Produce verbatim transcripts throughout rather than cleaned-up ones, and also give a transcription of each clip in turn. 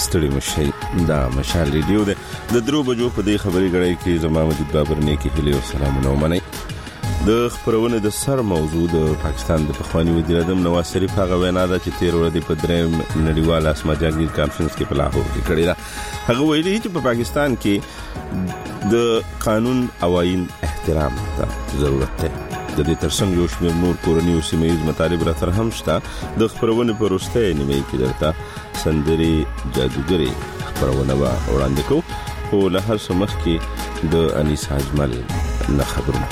ستړي مشي دا مشال ریډیو ده د درو بجو په دې خبري غړي کې زما مجید بابر نیکی هلي او سلامونه ومني. د خبرونه د سر موضوع د پاکستان د پخوانی وزیر اعظم نواز شریف هغه وینا ده چې تیر ورځ په دریم نړیوال اسما جهانگیر کانفرنس کې په لاهور کې کړې ده. هغه ویلي چې په پاکستان کې د قانون او آئین احترام ته ضرورت ده. د دې ترڅنګ یو شمېر نور کورني او سیمه‌ییز مطالب را تر هم شته. د خبرونه په وروستۍ نیمه کې درته سندري جادوګري خبرونه وړاندې کوو خو له هر څه مخکې د انیس اجمل نه خبرونه.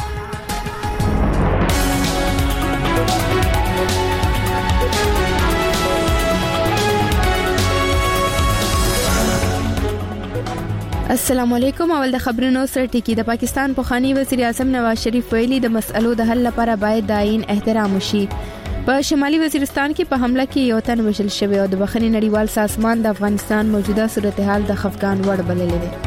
السلام علیکم. اول د خبرونو سره ټکی. د پاکستان پخوانی وزیر اعظم نواز شریف ویلي د مسئلو د حل لپاره باید د آئین احترام وشي. په شمالي وزیرستان کې په حمله کې یو تن وژل شوی او د بخښنې نړیوال سازمان د افغانستان موجوده صورتحال د خفګان وړ بللی دی.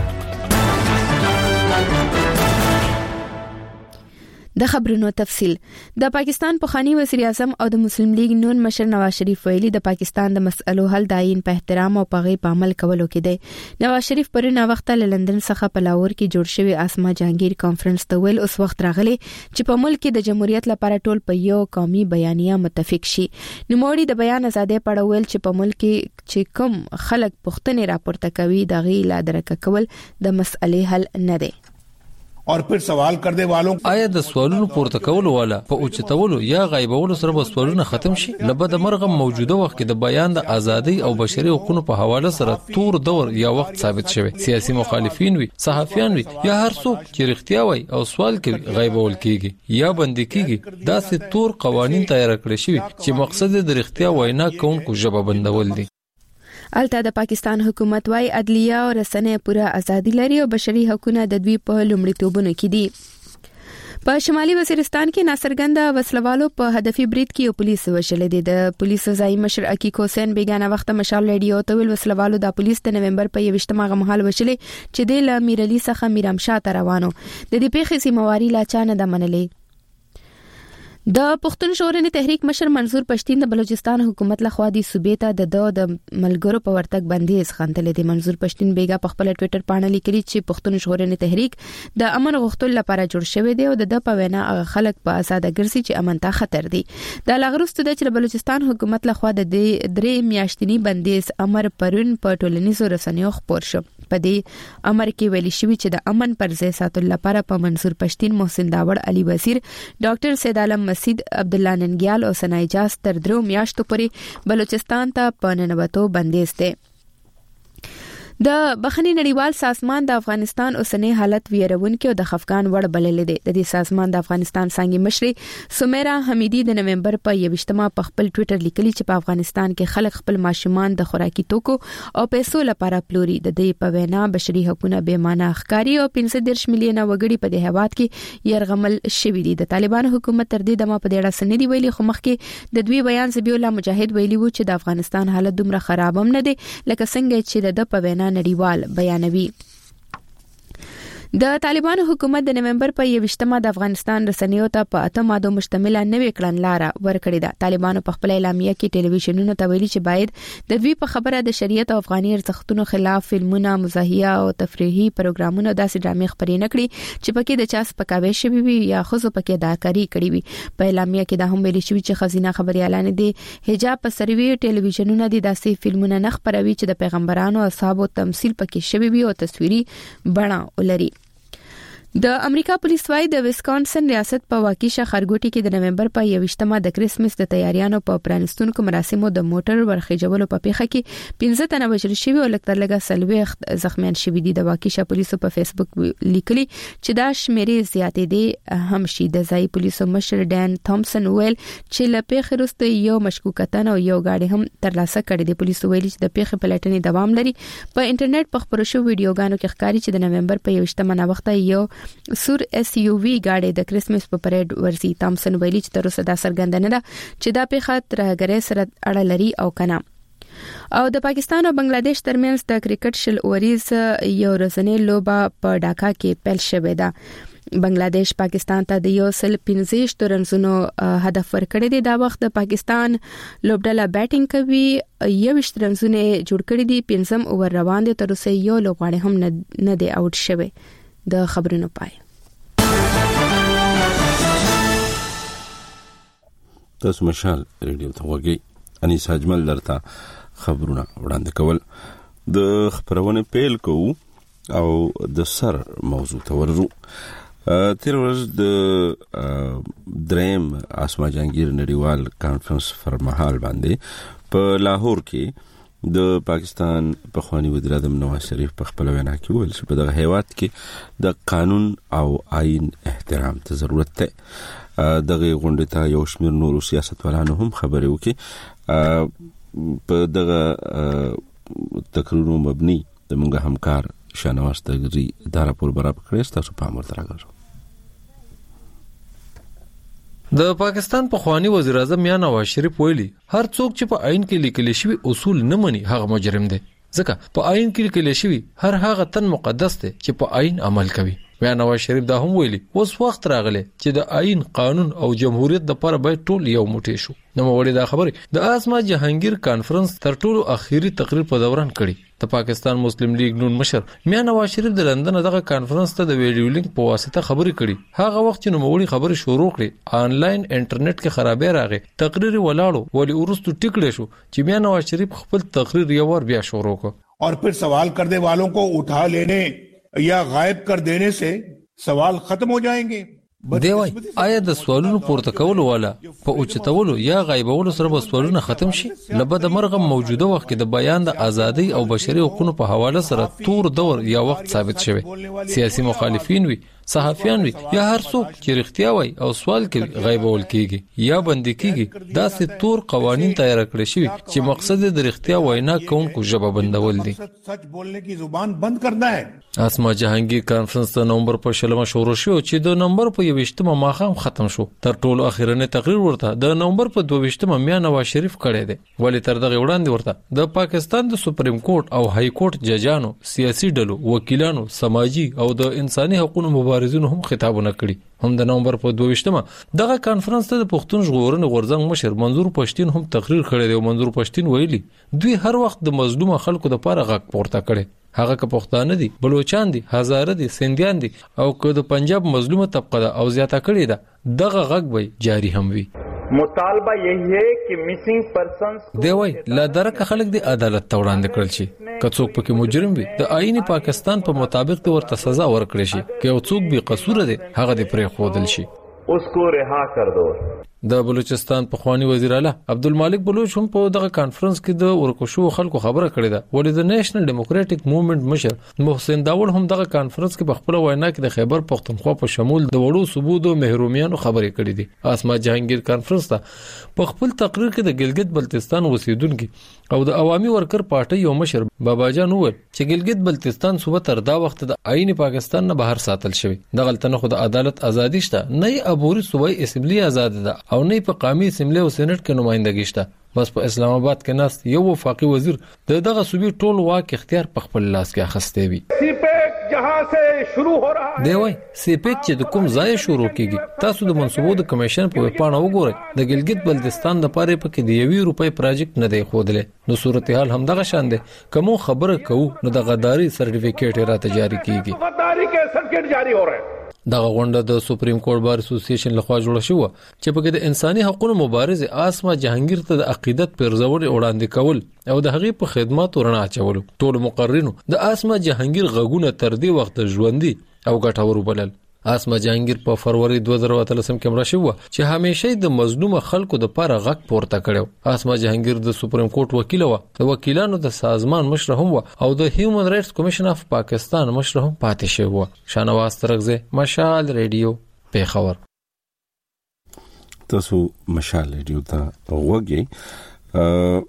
د خبرونو تفصیل. د پاکستان پخوانی وزیر اعظم او د مسلم لیگ نون مشر نواز شریف ویلي د پاکستان د مسئلو حل د آئین په احترام او په غي په عمل کولو کې دی. نواز شریف پرونه وخت له لندن څخه په لاهور کې جوړ شوی اسما جهانگیر کانفرنس ته ویل اوس وخت راغلی چې په ملک کې د جمهوریت لپاره ټول په یو قومي بیانیه متفق شي. نوموړي د بیان ازادي په اړه ویل چې په ملک کې چې کوم خلک پښتنې راپورته کوي د غي لا درک کول د مسئلې حل نه دی. اور پھر سوال کرنے والوں آیا د سوالونو پورته کولو والا په اوچتولو یا غایبولو سره به سوالونه ختم شي؟ لبد مرغه موجوده وخت کې د بیان د ازادي او بشري حقوقو په حواله سره تور دور یا وخت ثابت شوی. سیاسي مخالفین وي، صحافیان وي یا هر څوک چې رښتیا وایي او سوال کوي غایبول کیږي یا بندي کیږي. دا سه تور قوانين تیار کړی شوی چې مقصد د رښتیا وینا کوونکو ژبه بندول دي. الته د پاکستان حکومت وايي عدلیه او رسنۍ پوره ازادي لري او بشري حقوقونه د دوی په لومړیتوبونو کې دي. په شمالي وزیرستان کې ناصرګنده وسلوالو په هدفي برید کې یو پولیس وژل دي. د پولیس ځای مشر عقیق حسین بیگانه وخت مشال ریډیو ته ویل وسلوالو د پولیس د نومبر په یوشتمه غمحال وشلې چې د لمیرلی څخه میرامشاه ته روانو. د دې پیښې سیمواري لا چانه د منلې. د پښتون ژغورنې تحریک مشر منظور پښتین د بلوچستان حکومت لخوا د صوبې ته د د ملګرو په ورتګ بندیز خندل دي. منظور پښتین بیگا په خپل ټوئیټر باندې لیکلي چې پښتون ژغورنې تحریک د امن غوښتلو لپاره جوړ شوی دی او د په وینا هغه خلک په آزاد ګرځي چې امن ته خطر دي. د لاغرستو د بلوچستان حکومت لخوا د درې میاشتنی بندیز امر پرون په ټولنیزو رسنیو خپور شو. په دې امر کې ویل شوی چې د امن پر ځای ساتلو لپاره په منظور پښتین، محسن داوړ، علي وزیر، ډاکټر سید عالم مسید، عبد الله ننګیال او ثنا اجاز تر درو میاشتو پورې بلوچستان ته په ننوتو بندیز دي. د بخښنې نړیوال سازمان د افغانستان اوسنی حالت ویرونکو د خفګان وړ بلل دي. د دې سازمان د افغانستان څنګه مشري سمیرا حمیدی د نومبر په یوشتمه په خپل ټوئیټر لیکلي چې په افغانستان کې خلک خپل ماشومان د خوراکي توکو او پیسو لپاره پلوري. د دې په وینا بشري حقوقونه به معنا ښکاری او پنځه دېرش میلیونه وګړي په دې هواد کې يرغمل شوی دي. د طالبان حکومت تر دې دمه په دې اړه سندې ویلي خو مخکې د دوی بیان زبیح الله مجاهد ویلي وو چې د افغانستان حالت دومره خراب هم نه دي لکه څنګه چې د په وینا نړیوال بیانوي. د طالبان حکومت د نومبر په یوشتمه د افغانستان رسنیو ته په اته ماده مشتمله نوې کړنلار ورکړې ده. طالبانو په خپل اعلامیه کې ټلویزیونونو ته ویلي چې باید د دوی په خبره د شریعت او افغاني ارزښتونو خلاف فلمونه، مزاحیه او تفریحي پروګرامونه داسې ډرامې خپرې نه کړي چې پکې د چا سپکاوی شوی وي یا خصو پکې اداکاری کړي وي. په اعلامیه کې دا هم ویل شوی چې خزینه خبريالان دي حجاب په سروي ټلویزیونونو دي داسې فلمونه نه خپروي چې د پیغمبرانو او اصحابو تمثيل پکې شوی وي او تصویري بڼه ولري. د امریکا پولیس وايي د ویسکانسن ریاست په واکیشه خرګوټي کې د نومبر په یوشتمه د کریسمس د تیاریانو په پرانستونکو مراسمو د موټر ورخېجولو په پیښه کې پنځه تنه وژل شوي او لکه لږه سلويخت زخمیان شوي دي. د واکیشه پولیسو په فیسبوک لیکلي چې دا شمیرې زیاتې دي هم شي. د ځای پولیسو مشر ډان تامسن ویل چې له پیښې وروسته یو مشکوکتن او یو گاډي هم ترلاسه کړې دي. پولیسو ویلي چې د پیښې پلټنې دوام لري. په انټرنیټ په خبرو شو ویډیوګانو کې ښکاري چې د نومبر په یوشتمه نه وخت یو سور اس یو وی گاډي د کریسمس په پریډ ورزي. تامسن ویلي چې تر اوسه دا څرګند نه ده چې دا پیښه ترهګرۍ سره اړه لري او کنه. او د پاکستان او بنگلاديش ترمنځ د کرکټ شل اوریز یو ورځنی لوبه په ډاکا کې پیل شوې ده. بنگلاديش پاکستان ته د یو سل پنځه رنزونو هدف ورکړی دی. دا وخت د پاکستان لوبډله بیټینګ کوي، یوشت رنزونه جوړ کړی دي، پنځم اوور روان دي، تر اوسه یو لوبغاړی هم نه دی اوټ شوی. د خبرونو پای. تاسو مشال ریډیو ته وګورئ. انیس اجمل درته خبرونه وړاندې کول. د خبرونه پیل کوو او د سر موضوع ته ورځو. تیر ورځ د دریم اسما جهانگیر نړیوال کانفرنس پر مهال باندې په لاهور کې د پاکستان پخوانی وزیر اعظم نواز شریف په خپل وینا کې ویل چې په دغه هیواد کې د قانون او آئین احترام ته ضرورت ده. دغه غونډه ته یو شمېر نور سیاستوالانو هم خبرې وکړي. په دغه تقریرونو مبني د موږ همکار شانواز تغری دا راپور برابر کړی. تاسو په امر تراغلو. د پاکستان پخوانی وزیر اعظم میاں نواز شریف ویلي هر څوک چې په آئین کې لیکل شوی اصول نه مني هغه مجرم دی، ځکه په آئین کې لیکل شوی هر هغه تن مقدس دی چې په آئین عمل کوي. میاں نواز شریف دا هم ویلي اوس وخت راغلی چې د آئین، قانون او جمهوریت د لپاره باید ټول یو موټی شو. نو وړي دا خبره د اسما جهانگیر کانفرنس تر ټولو اخیری تقریر په دوران کړي. د پاکستان مسلم لیگ نون مشر میاں نواز شریف د لندن دغه کانفرنس ته د ویډیو لینک په واسطه خبرې کړي. هغه وخت چې نو وړي خبرې شروع کړي، آنلاین انټرنیټ کې خرابې راغې، تقریر ولاړو، ولی ورستو ټیکړې شو چې میاں نواز شریف خپل تقریر یو ور بیا شروع کړ. और फिर सवाल करने वालों को उठा लेने या गायब कर देने से सवाल खत्म हो जाएंगे. دی وای آیا د سوالونو پورته کولو والا په اوچتولو یا غایبولو سره به سوالونه ختم شي؟ لبد مرغم موجوده وخت کې د بیان د ازادي او بشري حقوقو په حواله سره تور دور یا وخت ثابت شوی. سیاسي مخالفین وي، صحافیان وي، یا هر څوک چې رښتیا وای او سوال کوي غایبول کیږي یا بندي کیږي. دا سه تور قوانين تیار کړی شوی چې مقصد د رښتیا وینا کوونکو ژبه بندول دي. سچ بولنے کی زبان بند کرنا ہے. اسما جهانگیر کانفرنس د نومبر په شلمه شروع شو چې د نومبر په یوشتمه ماخام ختم شو. تر ټولو اخیرنی تقریر ورته د نومبر په دویشتمه میاں نواز شریف کړی دی. ولی تر دغه وړاندې ورته د پاکستان د سپریم کورټ او های کورټ ججانو، سیاسي ډلو، وکیلانو، سماجی او د انساني حقوقو مبارزینو هم خطابونه کړي. هم د نومبر په دویشتمه دغه کانفرنس ته د پښتون ژغورنې غورځنګ مشر منظور پښتين هم تقریر کړی دی. منظور پښتين ویلي دوی هر وخت د مظلوم خلکو لپاره غږ پورته کړي، هغه که پښتانه دي، بلوچستان دي، هزاره دي، سندیان دي او که د پنجاب مظلومه طبقه ده او زیاته کړي ده، دغه غږ به جاری هم وي. مطالبه یہی ہے کہ مسنگ پرسنز دی وای لا درکه خلک دی عدالت ته وړاندې کړل شي. که څوک پکې مجرم وي د آئین پاکستان په مطابق د ورته سزا ورکړي شي. که یو څوک بې قصور دی هغه د پرې خودل شي. اس کو رها کر دو. د بلوچستان پخوانی وزیر اعلی عبدالمالک بلوچ هم په دغه کانفرنس کې د ورکوشو خلکو خبره کړې ده. ولې د نېشنل ډیموکراټک موومېنټ مشر محسن داول هم دغه کانفرنس کې په خپل وینا کې د خیبر پختونخوا په شمول د وړو صوبو د محرومیانو خبرې کړې دي. اسما جهانگیر کانفرنس ته په خپل تقریر کې د ګلګت بلتستان اوسیدونکو او د عوامي ورکر پارټي یو مشر بابا جان وویل چې ګلګت بلتستان صوبه تر دا وخت د آئین پاکستان نه بهر ساتل شوی. دغه تنه خو د عدالت ازادي شته، نه عبوري صوبایي اسمبلی آزاد ده او نه په قومي اسمبلی او سېنات کې نمائندګي شته. بس په اسلام آباد کې ناست یو وفاقي وزیر د دغه صوبې ټول واک اختیار په خپل لاس کې اخسته وي. سیپیک جہاں سے شروع ہو رہا دی وای سیپیک چې د کوم ځای شروع کیږي، تاسو د منصوبو د کمیشن په پاڼه وګورئ. د ګلګت بلتستان د پاره په کې د یوې روپۍ پروجیکټ نه دی خوده. نو صورتحال هم دغه شان دی. کوم خبره کوو نو د غداري سرټیفیکیټ را تجاری کیږي. غداری کے سرټیفیکیټ جاری ہو رہے ہیں. دغه غونډه د سپریم کورټ بار اسوسییشن لخوا جوړه شو چې په کې د انساني حقوقو مبارز اسما جهانگیر ته د عقیدت پرځول وړاندې کول او د هغې په خدمات ورنه اچول. ټول مقررینو د اسما جهانگیر غږونه تر دې وخت ژوندۍ او ګټور وبلل. اسما جهانگیر په فروری دوه زره اتلسم کې مړه شو چې همیشه د مظلوم خلکو د پاره غږ پورته کړو. اسما جهانگیر د سپریم کورټ وکیل و، د وکیلانو د سازمان مشر هم و او د هیومن رائټس کمیشن اف پاکستان مشر هم پاتې شو. شانواز ترغزه، مشال ریډیو، پیښور. تاسو مشال ریډیو ته وګورئ.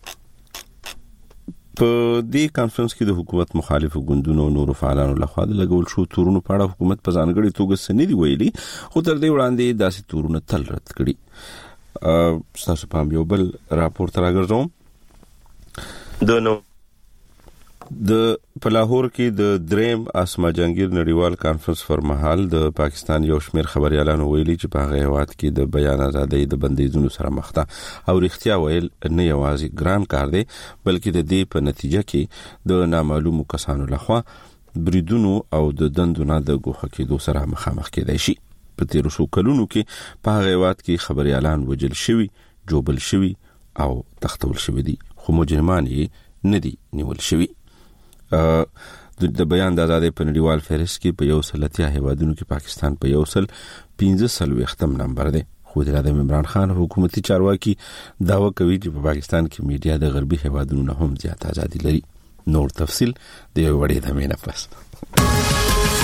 په دې کانفرنس کې د حکومت مخالف ګوندونو او نورو فعالانو لخوا د لګول شو تورونو په اړه حکومت په ځانګړي توګه سندې ویلي، خو تر دې وړاندې داسې تورونه تل رد کړي. تاسو په یو بل راپور تر راګرځوم. د نو د پلاهور کې د دریم اسما جهانگیر نړیوال کانفرنس پر مهال د پاکستان یو شمېر خبريالانو ویلي چې په هغه هیواد کې د بیان ازادۍ د بندیزونو سره مخ ده او رښتیا ویل نه یوازې ګران کار دی بلکې د دې په نتیجه کې د نامعلومو کسانو لخوا بریدونو او د دندونو د ګوښه کېدو سره مخامخ کېدای شي. په تیر څو کلونو کې په هغه هیواد کې خبريالان وجل شوي، جوبل شوي او تختول شوي دي، خو مجرمان یې نه دي نیول شوي. د بیان د آزادۍ په نړیوال فهرست کې په یو سل اتیا هیوادونو کې پاکستان په یو سل پنځه څلوېښتم نمبر دی. خو د عمران خان حکومتي چارواکي دعوه کوي چې په پاکستان کې میډیا د غربي هیوادونو نه هم زیات ازادي لري. نور تفصیل د یو وړې دمې نه پس.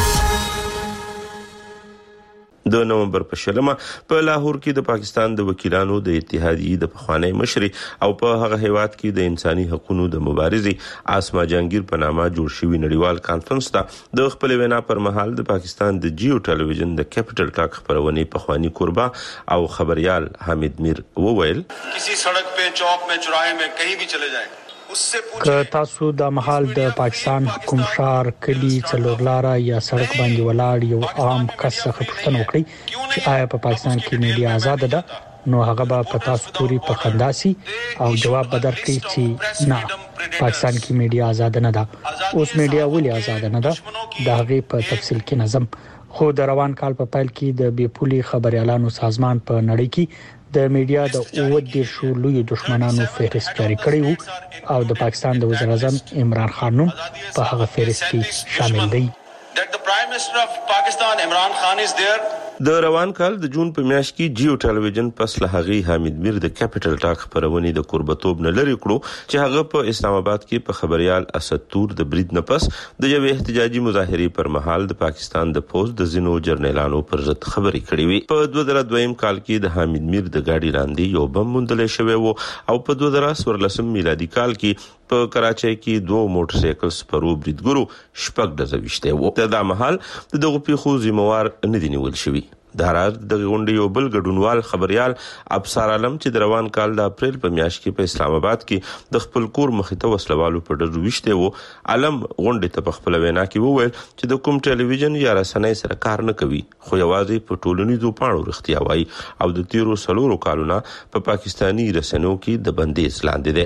د نومبر په شلمه په لاهور کې د پاکستان د وکیلانو د اتحادیې د پخوانی مشري او په هغه هیواد کې د انساني حقوقو د مبارزې اسما جهانگیر په نامه جوړ شوی نړیوال کانفرنس ته د خپل وینا پر مهال د پاکستان د جیو ټلویزیون د کیپټل ټاک خبرونه پخوانی کوربا او خبريال حامد میر وویل کسی سړک په چوک میں چوراهے میں کہیں بھی چلے جائیں که تاسو د محل د پاکستان کوم ښار کلی څلورلاره یا سړک باندې ولاړ یو عام کس څخه پوښتنه وکړئ چې آیا په پاکستان کې میډیا آزاد ده نو هغه به په تاسو پوری په خنداسي او جواب به درکړي چې نه پاکستان کې میډیا آزاد نه ده. اوس میډیا ولې آزاد نه ده دا غي په تفصیل کې نظم. خو د روان کال په پیل کې د بیپولي خبريالانو سازمان په نړۍ کې د میډیا د اووه دیرشو لوی دشمنانو فهرست جاری کړی وو او د پاکستان د وزیر اعظم عمران خان نوم په هغه فهرست کې شامل دی. د روان کال د جون په میاشت کې جیو ټلویزیون پس له هغه حامد میر د کیپټل ټاک خبرونه د قربتوب نه لري کړو چې هغه په اسلام آباد کې په خبريال اسد تور د برید نه پس د یو احتجاجي مظاهره پر مهال د پاکستان د پوز د زینو جرنیلانو پر ضد خبري کړې وي. په دوه زره دویم کال کې د حامد میر د گاډي لاندې یو بم موندل شوی وو او په دوه زره څوارلسم میلادي کال کې په کراچۍ کې دوه موټر سایکل سپرو بریدګرو شپږ ډزې وشته وو. د دا محل د دغه پیښو ذمہوار نه دي نیول شوی. د راز د غونډې یو بل ګډونوال خبريال ابصار عالم چې د روان کال د اپریل په میاشت کې په اسلام آباد کې د خپل کور مخې ته وسلوالو په ډزو وشته وو عالم غونډې ته په خپل وینا کې وویل چې د کوم ټلویزیون یا رسنۍ سره کار نه کوي خو یوازې په ټولنیزو پاڼو رښتیا وایي او د تیرو سلورو کالونو په پاکستانی رسنیو کې د بندیز لاندې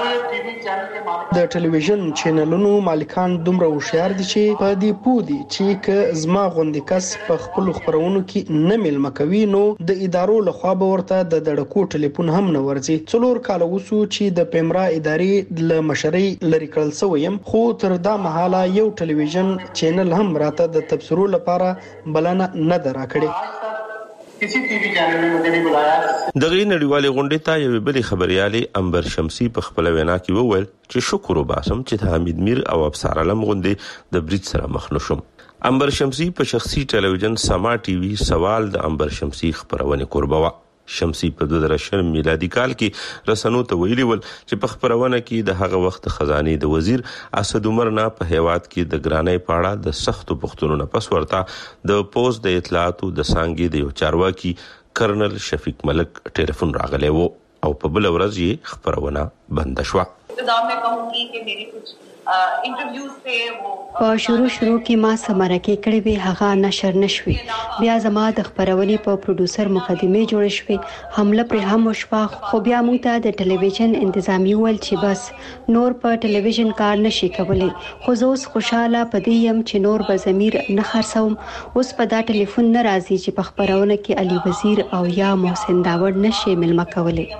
ده. د ټلویزیون چینلونو مالکان دومره هوښیار دي چې په دې پوه دي چې که زما غوندې کس په خپل خبرونو کې نه ملمه کوي نو د ادارو لخوا به ورته د دړکو ټلیفون هم نه ورځي. څلور کال وسو چې د پیمرا ادارې له مشرۍ لري کړل شوی خو تر دا مهاله یو ټلویزیون چینل هم راته د تبصرو لپاره بلنه نه دراکړي. کسی ټي وي چینل میں مجھے نہیں بلایا. دغه نړیوالې غونډې ته یو بل خبريالي انبر شمسي په خپل وینا کې وویل چې شکر وباسم چې د حمید میر او ابصار عالم غونډې د برید سره مخ نشم. انبر شمسي په شخصي ټلویزیون سما ټي وي سوال د انبر شمسي خبرونه قربوا. شمسي په دوه زره شل میلادي کال کې رسنو ته ویلي ول چې په خبرونه کې د هغه وخت خزانه د وزیر اسد عمر نه په هیواد کې د ګرانۍ پاړه د سختو پښتنو نه پس ورته د پوز د اطلاعاتو د سانګي د یو چارواکي کرنل شفیق ملک ټلیفون راغلی وو او په بل ورځ یې خبرونه بند شو. ابتدا میں کہوں گی کہ میری کچھ انټرویوز ته وو په شروع شروع کې ما سمرکه کړې وی هغه نشر نشوي. بیا زما د خبرونې په پروډوسر مقدمه جوړ شوې حمله پر هم وشوه خو بیا موږ ته د ټلویزیون انتظامی ول چې بس نور په ټلویزیون کار نشي کولای. خو زه اوس خوشاله پدې يم چې نور به ضمیر نه خرڅوم. اوس په دا ټلیفون نه راځي چې په خبرونه کې علي وزیر او یا محسن داوود نشي ملما کولای.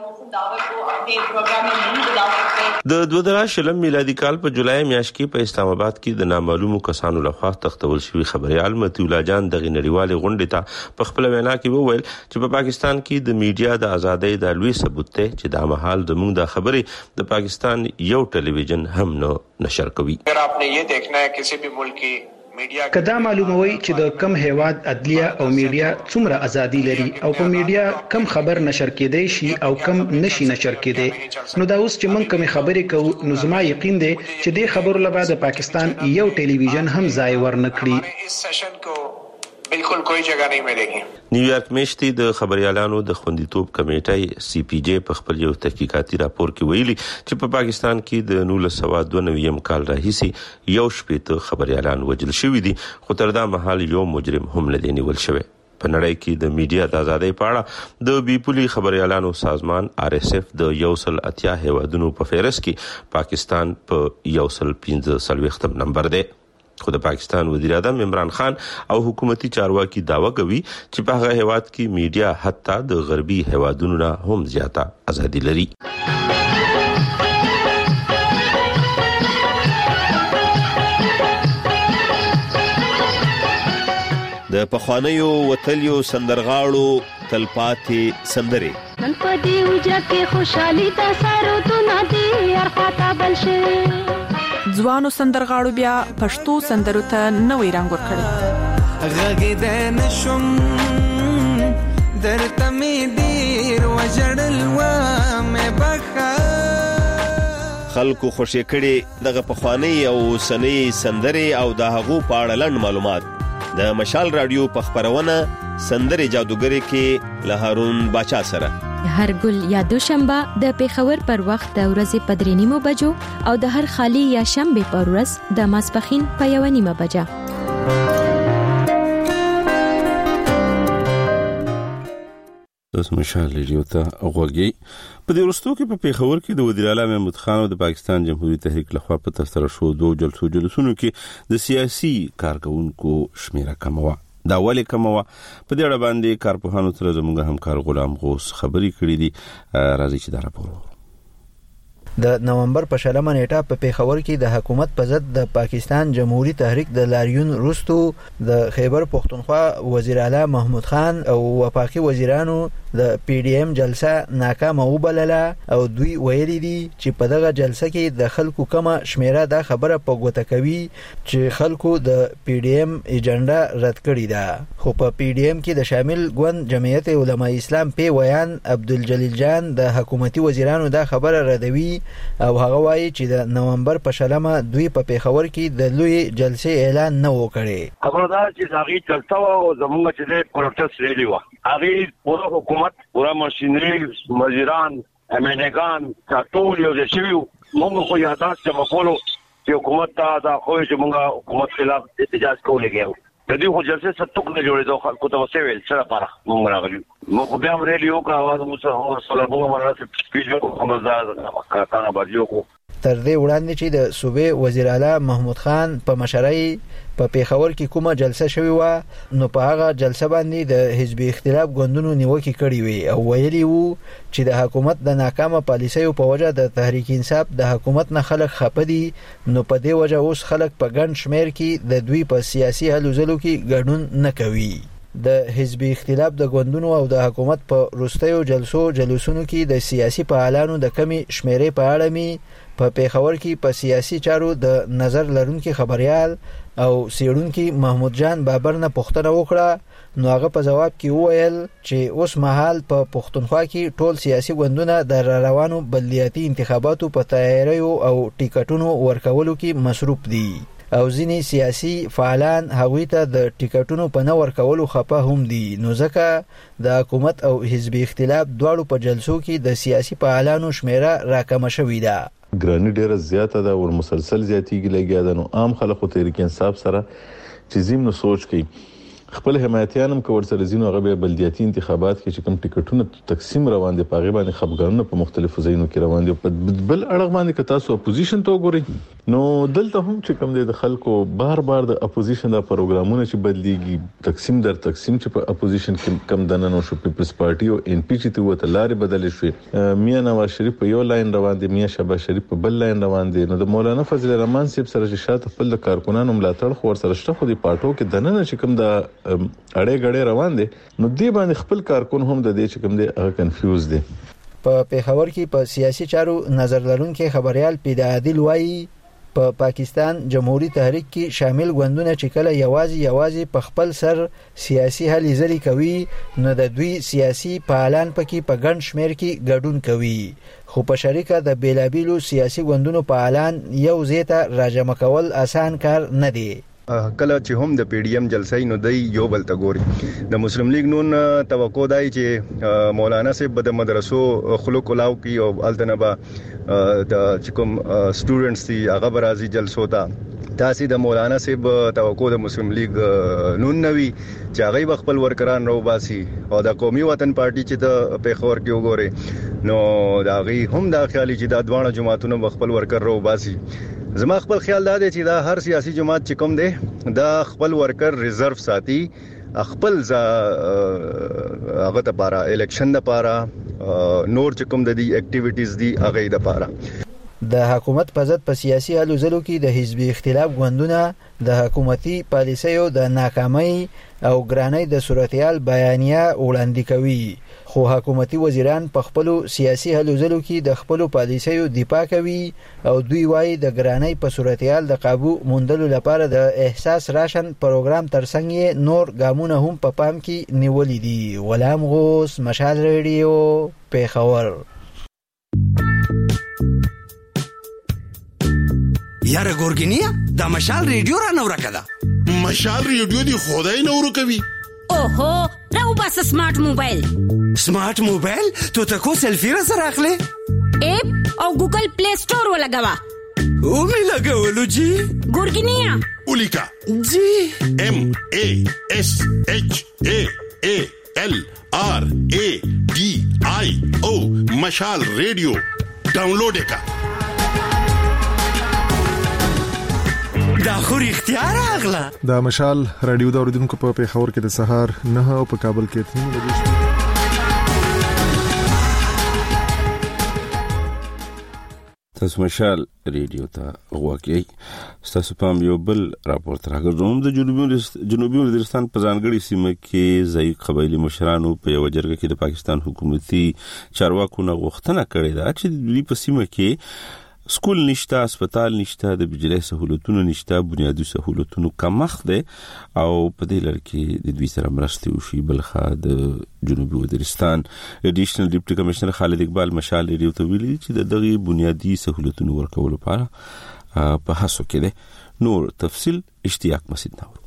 د دوه زره شلم میلادي کال په جولای میاشت کې په اسلام آباد کې د نامعلومو کسانو لخوا تختول شوی خبريال متي الله جان د غنړیوالې غونډې ته په خپل وینا کې وویل چې په پاکستان کې د میډیا د ازادۍ د لوی ثبوت ته چې د محل د موږ د خبرې د پاکستان یو ټلویزیون هم نه نشر کوي. اگر آپ نے یہ دیکھنا ہے کسی بھی ملک کی کدا معلوموي چې د کم هیواد عدلیه او میډیا څومره ازادي لري او په میډیا کم خبر نشر کېدای شي او کم نشي نشر کېدای نو دا اوس چې مونږ کوم خبرې کوو نو زما یقین دی چې د خبرو لپاره د پاکستان یو ټلویزیون هم ځای ورنکړي. اس سیشن کو बिल्कुल कोई जगह नहीं मिलेगी। نیویارک میشتي د خبريالانو د خوندیتوب کمیټې سی پی جی په خپل یو تحقیقاتي راپور کې ویلي چې په پاکستان کې د نولس سوه دوه نوي کال راهیسې یو شپېته خبريالان وژل شوي دي، خو تر دا مهال یو مجرم هم نه دی نیول شوی. په نړۍ کې د میډیا د ازادۍ په اړه د بیپولي خبريالانو سازمان آر اس اف د یو سل اتیا هیوادونو په فهرست کې پاکستان په یو سل پنځه څلوېښتم نمبر دی. خو د پاکستان وزیر اعظم عمران خان او حکومتي چارواکي داوا کوي چې په هغه هیواد کې میډیا حتی د غربي هیوادونو نه هم زیاته ازادي لري. د پخوانیو وتلیو سندرغاړو تلپاتې سندرې نن په دې وجه کې خوشحالي د سارو تو ندي ارخاته بلشه ځوانو سندرغاړو بیا پښتو سندرو ته نوې رنګ ورکړ. غږ د نشم درته مې ډېر وژړل و مې بخښه. خلکو خوشې کړي دغه پخوانۍ او اوسنۍ سندرې او د هغو په اړه لنډ معلومات د مشال رادیو په خبرونه سندرې جادوګری کې له هارون باچا سره هر ګل یا دوشنبه د پیښور پر وخت د ورځې په درې نیمو بجو او د هر خالی یا شنبه پر ورځ د ماسپخین په یو نیمه بجه. تاسو مشال رادیو ته غوږی. په دې وروستو کې په پیښور کې د وزیر اعلی محمود خان او د پاکستان جمهوریت تحریک لخوا په ترسره شو دوه جلسو جلسونو کې د سیاسي کارکونکو شمیره کم و. دا ولې کم و؟ په دې اړه باندې کارپوهانو سره زموږ همکار غلام غوث خبري کړې دي. راځي چې دا راپور د نومبر په شلمه نیټه په پیښور کې د حکومت په ضد د پاکستان جمهوریت تحریک د لاریون وروستو د خیبر پختونخوا وزیر اعلی محمود خان او وفاقي وزیرانو د پی ډی ایم جلسه ناکامه وبلله او دوی ویلي دي چې په دغه جلسه کې د خلکو کمه شمیره دا خبره په ګوته کوي چې خلکو د پی ډی ایم ایجنډا رد کړې ده. خو په پی ډی ایم کې د شامل ګوند جمعیت علماء اسلام پی ویان عبدالجلیل جان د حکومتي وزیرانو دا خبره ردوي او هغه وایي چې د نومبر په شلمه دوی په پیښور کې د لوی جلسې اعلان نه وکړي. خبره ده چې هغه چلتا او زموږ چې د پروټست ریلی و هغه پوره حکومت پوره ماشينري وزیران امنګان ټول یو ځای شوي موږ خو یاداست چې مخولو چې حکومت ته دا خو چې موږ حکومت خلاف احتجاج کولې د دې خو جلسه ستوک نه جوړېدو خلکو ته وسویل سره لپاره موږ راغلو موږ بیا ریلی وکړو اواز مو سره سره موږ مرسته سپیچ کوم ځای کاټانه باجو کو. تر دې وړاندې چې د صوبې وزیر اعلی محمود خان په مشرۍ په پیښور کې کومه جلسه شوې و نو په هغه جلسه باندې د حزب اختلاف ګوندونو نیوکې کړې وي او ویلي وو چې د حکومت د ناکامه پالیسیو په وجه د تحریک انصاف د حکومت نه خلک خپه دي نو په دې وجه اوس خلک په ګڼ شمیر کې د دوی په سیاسي هلو ځلو کې ګډون نه کوي. د حزب اختلاف د ګوندونو او د حکومت په وروستیو جلسو جلوسونو کې د سیاسي فعالانو د کمی شمیرې په اړه می په پیښور کې په سیاسي چارو د نظر لرونکي خبريال او سیړونکي محمود جان بابر نه پوښتنه وکړه نو هغه په جواب کې وویل چې اوس مهال په پښتونخوا کې ټول سیاسي ګوندونه د روانو بلدیاتي انتخاباتو په تیاریو او ټیکټونو ورکولو کې مصروف دي او ځینې سیاسي فعالان هغوی ته د ټیکټونو په نه ورکولو خپه هم دي نو ځکه د حکومت او حزب اختلاف دواړو په جلسو کې د سیاسي فعالانو شمیره راکمه شوې ده. ګرانی ډیره زیاته ده او مسلسل زیاتیږي لګیا ده نو عام خلکو تحریک انصاف سره چې زم نو سوچ کوي خپل حمایتيان هم کور سره زینو غو بلدیاتي انتخابات کې چې کوم ټیکټونه تقسیم روان دي په غیبه خبرګانونه په مختلفو ځایونو کې روان دي په بل اړه باندې که تاسو اپوزیشن ته وګورئ نو دلته هم چې کوم د خلکو بار بار د اپوزیشن د پروګرامونه چې بدليږي تقسیم در تقسیم چې په اپوزیشن کې کم دننه شو پیپلز پارټي او ان پی چې ته وته لارې بدل شوې میا نواز شریف په یو لاین روان دي میا شهباز شریف په بل لاین روان دي نو د مولانا فضل الرحمن صاحب سره چې شاته خپل کارکونانو ملاتړ خو سره شته خو د پارټو کې دننه چې کوم د اړې غړې روان دي نو دی باندې خپل کارکون هم د دې چې کوم دی هغه کنفیوز دي. په پیښور کې په سیاسي چارو نظر لرونکي خبريال پیدا عادل وایي په پا پاکستان جمهوریت تحریک کې شامل ګوندونه چې کله یوازې یوازې په خپل سر سیاسي هلې ځلې کوي نو د دوی سیاسي فعالان پکې په ګڼ شمیر کې ګډون کوي خو په شریکه د بیلابیلو سیاسي ګوندونو فعالان یو ځای ته راجمع کول آسان کار نه دی. کله چې هم د پی ډی ایم جلسې نو دی یو بل ته ګوري. د مسلم لیگ نون توقع دی چې مولانا صاحب د مدرسو خلق ولاو کی او التنبا د کوم سټوډنټس دي هغه برازي جلسو ته تاسو د مولانا صاحب توقع د مسلم لیگ نون نوي چې هغه خپل ورکران راو باسي او د قومي وطن پارټي چې د پیښور کې وګوري نو دا غي هم د خیالي چې د دوانه جماعتونو خپل ورکر راو باسي. زما خپل خیال دا دی چې دا هر سیاسي جماعت چې کوم دی دا خپل ورکر ریزرو ساتي خپل ز هغه ته پاره الیکشن د پاره نور چې کوم د دې اکټیویټیز دي هغه د پاره. د حکومت په ضد په سیاسي هلو ځلو کې د حزبي اختلاف غوندونه د حکومتي پالیسیو د ناکامۍ او ګرانۍ د صورتحال بیانیه وړاندې کوي، خو حکومتي وزیران په خپل سیاسي هلو ځلو کې د خپل پالیسیو دفاع کوي او دوی وايي د ګرانۍ په صورتحال د قابو موندلو لپاره د احساس راشن پروګرام ترڅنګ نور ګامونه هم په پام کې نیولې دي. غلام غوث، مشال ریډیو، پیښور. یاره ګورګینیا دا مشال ریډیو را نو راکدا. مشال ریډیو دی خدای نو ورکوي. اوهو راو بس سمارټ موبایل. سمارټ موبایل تو ته کو سیلفی را سره اخلي اپ او ګوګل پلی سٹور ولګوا. او می لګولو جی ګورګینیا اولیکا جی ام ا اس اچ ا ا ال آر ا ډي آی او مشال ریډیو ډاونلوډ کا. دا خو اختیار اغلا. دا مشال رادیو دا اوریدونکو په پیښور کې د سهار نه او په کابل کې تین بجې. تاسو مشال ریډیو ته واقعي تاسو پام یو بل راپورټ راغلم د جنوبي جنوبي وزیرستان په ځانګړي سیمه کې ځای قبایلی مشرانو په یو جرګه کې د پاکستان حکومتي چارواکو نه غوښتنه کړې ده چې د دې په سیمه کې سکول نشته، هسپتال نشته، د بجلی سہولتونو نشته، بنیادی سہولتونو کمښت دی او په دې لړ کې د دوی سره مرستې وشي. بلخا د جنوبي وزیرستان اډیشنل ډیپټي کمشنر خالد اقبال مشال ریډیو ته ویلي چې د دغه بنیادی سہولتونو ورکولو لپاره په هڅو کې دی. نور تفصیل اشتیاق مسعود نور.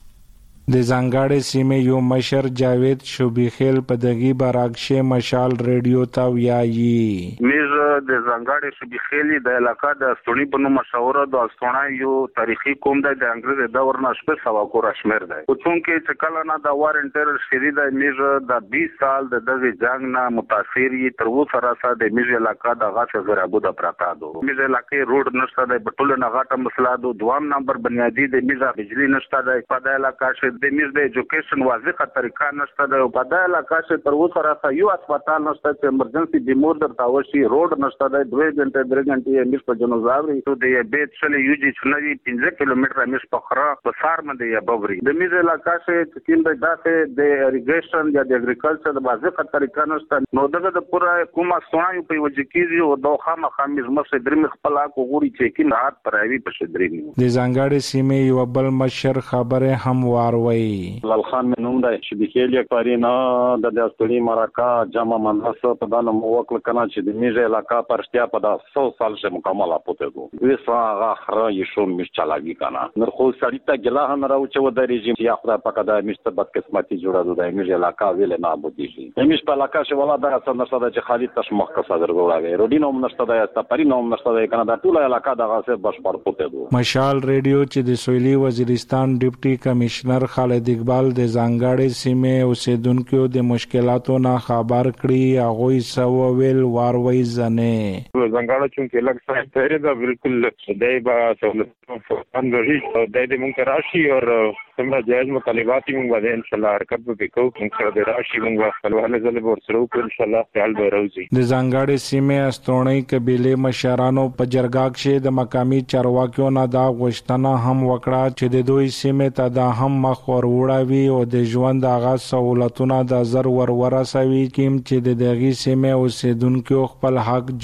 د ځانګړې سیمې یو مشر جاوید شوبیخیل په دغه باراکشه مشال ریډیو ته ویایي. میز د ځانګړې شوبیخیل د علاقې د استونی په نوم مشهور د استونه یو تاریخي قوم د انګریز دور نه شپه سوا کو راشمیر دی. او څونکه چې کله نه د وارنټر شری د میز د بیس سال د دغه جنگ نه متاثر یي تر اوسه راځه د میز علاقې د غاښ زرابو د پراتا دو. میز علاقې روډ نشته د بټول نه غاټه مسله دو. دوام نمبر بنیادی د میز بجلی نشته د په د علاقې د میز د ایجوکیشن واضحه طریقه نشته د په د علاقې تر اوسه راځه یو هسپتال نشته چې ایمرجنسي بیمور در تاوشي روډ نشته د دوه غنټه درې غنټه میز په جنوزاوري ته د بیت شل یوجی چنوي پنځه کیلومتره میز په خره په سار باندې یا بوري د میز علاقې چې کیم د داسه د اریګیشن یا د اګریکلچر د واضحه طریقه نشته. نو دغه د پوره کومه سونایو په وجه کې او د خامہ خامز مخه درې مخ په لا کو غوري چې کیم رات پرایوي په شدري د ځانګړې سیمې یو بل مشر خبره هم واروي. لال خان منوم د شبکې لیکارینا د داستړي مراکا جامع مدرسه په دانه موکل کنا چې د میز علاقې پرشتیا په دا څو سال شه مکمل اپوته دو وسا غخره یشو مش چلاګي کنا نر خو سړیتا ګلا هم راو چې و د رژیم یا خدای پاک د مشت بد قسمتي جوړه د میز علاقې ویل نه بودی شي میش په علاقې شه ولا د اصل نشته چې خالد تش مخ کا صدر ګوراوي روډینو نشته د تپرینو نشته د کنا د ټول علاقې د غاسه بشپړ پوته دو. مشال ریډیو چې د سویلي وزیرستان ډیپټي کمشنر خالد اقبال د ځانګړې سیمې اوسیدونکو د مشکلاتو نه خبر کړي هغه سو ویل واروي زنه ځانګړې چې لږ څه تیرې دا بالکل دای با سہولت اندري او دای د مونږ راشي او څنګه جایز مطالبات موږ باندې ان شاء الله حرکت وکړو موږ سره د راشي موږ خپلواله ځل ورسره وکړو ان شاء الله خیال به راوځي. د ځانګړې سیمې استونی قبيله مشرانو په جرګه کې د مقامي چارواکیو نه دا غوښتنه هم وکړه چې د دوی سیمې ته د هم مخ وروړاوي او د ژوند هغه سہولتونه د زر ور ورسوي کیم چې د دغه سیمې اوسیدونکو خپل حق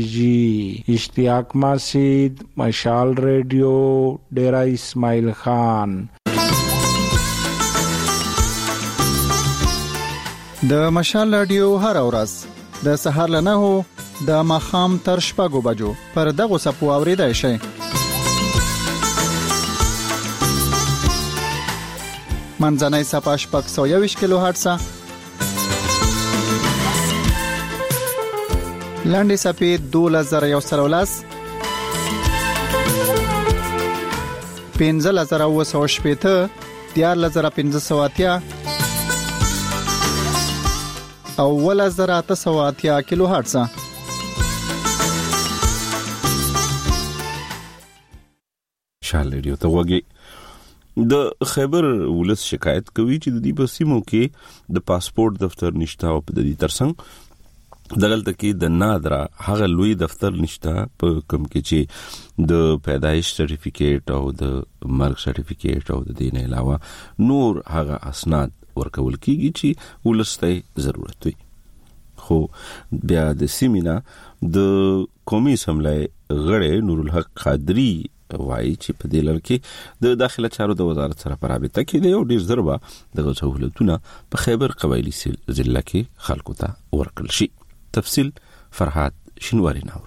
جوړیږي. اشتیاق مسعود مشال ریډیو ډیرا اسماعیل خان. د مشال رادیو هر ورځ د سهار له نهو د ماښام تر شپږو بجو پر دغه سپو اوریدای شئ. منځنۍ صفه شپږ سوه یوویشت کیلو هرتز، لنډې صفې دولس زره یو سل او لس، پنځلس زره اووه سوه شپېته، دیارلس زره پنځه سوه اتیا او اوولس زره اته سوه اتیا کیلو هرتز. مشال ریډیو ته وګورئ. د خیبر ولس شکایت کوي چې د دې په سیمو کې د پاسپورت دفتر نشته او په دې ترڅنګ دغلته کې د نادرا هغه لوی دفتر نشته په کوم کې چې د پیدایش سرټیفیکیټ او د مرګ سرټیفیکیټ او د دې نه علاوه نور هغه اسناد ورکول کیږي چې ولسته ضرورت وي. خو بیا د سیمینا د قومي اسمبلی غړي نور الحق قادری وایي چې په دې لړ کې د داخله چارو د وزارت سره په رابطه کې دی او ډیر ضربه دغه سہولتونه په خیبر قبایلی ضلع کې خلکو ته ورکړل شي. تفصیل فرحات شنواری ناو.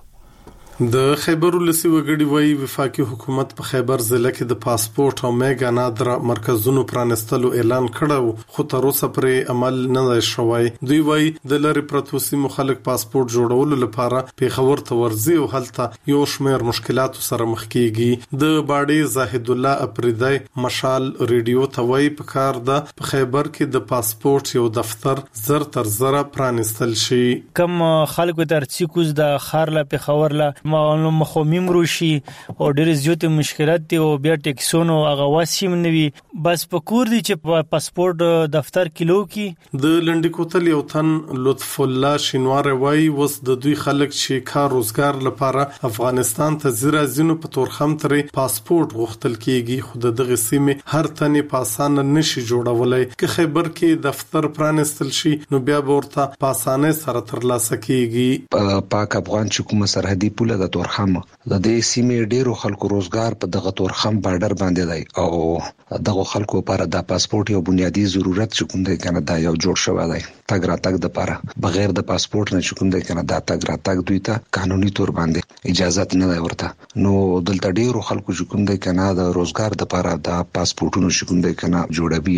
د خیبر ولسی وګړي وایي وفاقي حکومت په خیبر ضلع کې د پاسپورت او میګا نادرا مرکزونو پرانستلو اعلان کړو خو تر اوسه پرې عمل نه دی شوی. دوی وایي د لری پرتو سیمو خلک پاسپورت جوړولو لپاره پیښور ته ورځي او هلته یو شمېر مشکلاتو سره مخ کیږي. د باډي زاهد الله اپریدای مشال ریډیو ته وایي په کار ده په خیبر کې د پاسپورت یو دفتر زر تر زر پرانستل شي. کم خلکو ترڅی کوز د خارله پیښور لا معلوم مخومیم روشي او ډېر زیات مشکلات دي او بیا ټیکسونو هغه واسیم نوي بس په کور دي چې پاسپورت دفتر کیلو کې د لنډی کوتل یو تن لطف الله شینوار وای وس د دوی خلک چې کار روزګار لپاره افغانستان ته زیرا زینو په تورخم ترې پاسپورت غوښتل کیږي خو دغه سیمه هر تنه په اسانه نشي جوړولای که خیبر کې دفتر پرانستل شي نو بیا ورته په اسانه سره ترلاسه کیږي. پاک افغان حکومت سرحدي پوله د تورخم د دې سیمې ډیرو خلکو روزګار په دغه تورخم بارډر باندې دی او دغه خلکو لپاره د پاسپورت یو بنیادی ضرورت چې کوم دی کنه دا یو جوړ شوی دی. تګ راتګ د لپاره بغیر د پاسپورت نه چې کوم دی کنه دا تګ راتګ دوی ته قانوني تور باندې اجازه نه دی ورته. نو دلته ډیرو خلکو چې کوم دی کنه د روزګار د لپاره د پاسپورتونو چې کوم دی کنه جوړوي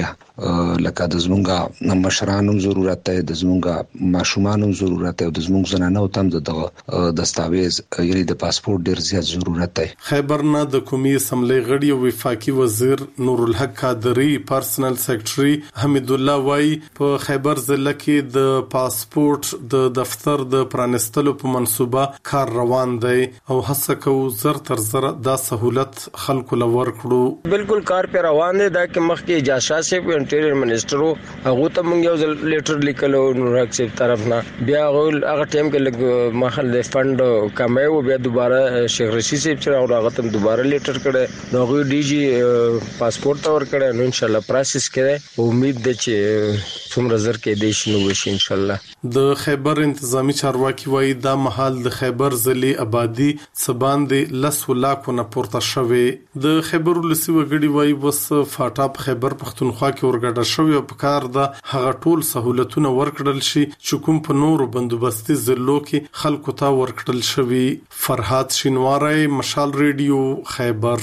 لکه د زمونږه مشرانو ضرورت دی د زمونږه ماشومانو ضرورت دی او د زمونږ زنانو تم د دستاویز یعنی د پاسپورت ډیر زیات ضرورت دی. خیبر نه د قومي اسمبلی غړي او وفاقي وزیر نور الحق قادری پرسنل سیکریټري حمید الله وای په خیبر ضلع کې د پاسپورت د دفتر د پرانستلو په منصوبه کار روان دی او هڅه کوي زر تر زر دا سہولت خلکو لور کړو. بالکل کار په روان دی دا کې مخکې اجازه شي انټیریر منسٹرو هغه ته مونږ یو لیټر لیکلو نور حق صاحب طرف نه بیا هغه ټیم کې لګ محل فند کمه و بیا دوباره شیخ رشید صاحب سره هغه ته دوباره لیټر کړه نو غو ډي جی پاسپورت اور کړه نو ان شاء الله پروسس کړه امید ده چې څومره زر کې دیش نو وشي ان شاء الله. د خیبر انتظامی چارواکي وایي دا محل د خیبر ضلع آبادی سباندې لس ولاکو نه پورته شوی. د خیبر ولسی وګړي وایي وس فاټا په خیبر پختونخوا کې ورګډه شوی او په کار ده هغه ټول سہولتونه ورکړل شي چې کوم په نورو بندوبستي ضلعو کې خلکو ته ورکړل شوی. فرحات شینواری مشال ریډیو خیبر.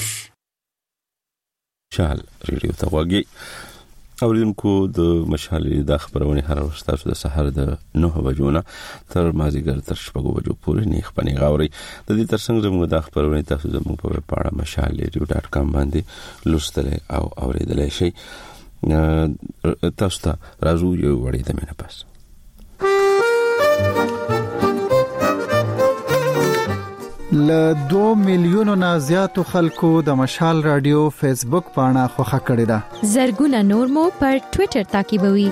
مشال ریډیو ته وګورئ. اوریدونکو د مشال د خبرونه هر ورځ تاسو د سحر د نهه بجو نه تر مازیګر تر شپږ بجو پورې نه خبري غاوري. د دې ترڅنګ زموږ د خبرونه تاسو زموږ په پاړه مشال ریډیو ډاټ کام باندې لوستل او اوریدلای شئ. تاسو ته راځو یو وړي د مینه پاس. ل دو میلیونو نه زیاتو خلکو د مشال رادیو فیسبوک پاڼه خوښه کړې ده. زرګونه نور مو پر ټوئیټر تعقیبوي.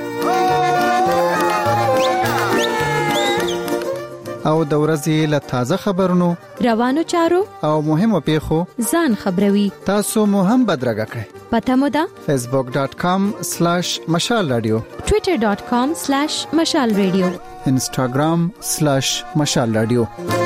او د ورځې له تازه خبرونو روانو چارو او مهمو پیښو ځان خبروي. تاسو مو هم بدرګه کړئ. پته مو ده facebook dot com slash mashal radio twitter dot com slash mashal radio instagram slash mashal radio.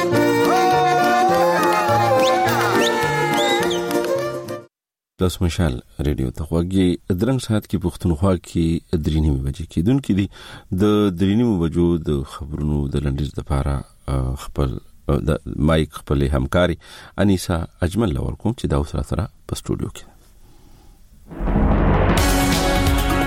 داس مشال ریډیو ته وګورئ. درنګ ساعت کې پښتونخوا کې درینې بجې کېدون کې دي د درینې بجو د خبرونو د لنډیز لپاره خپل د مایک خپل همکاري انیسا اجمل لور کوم چې دا اوس را سره په سټوډیو کې.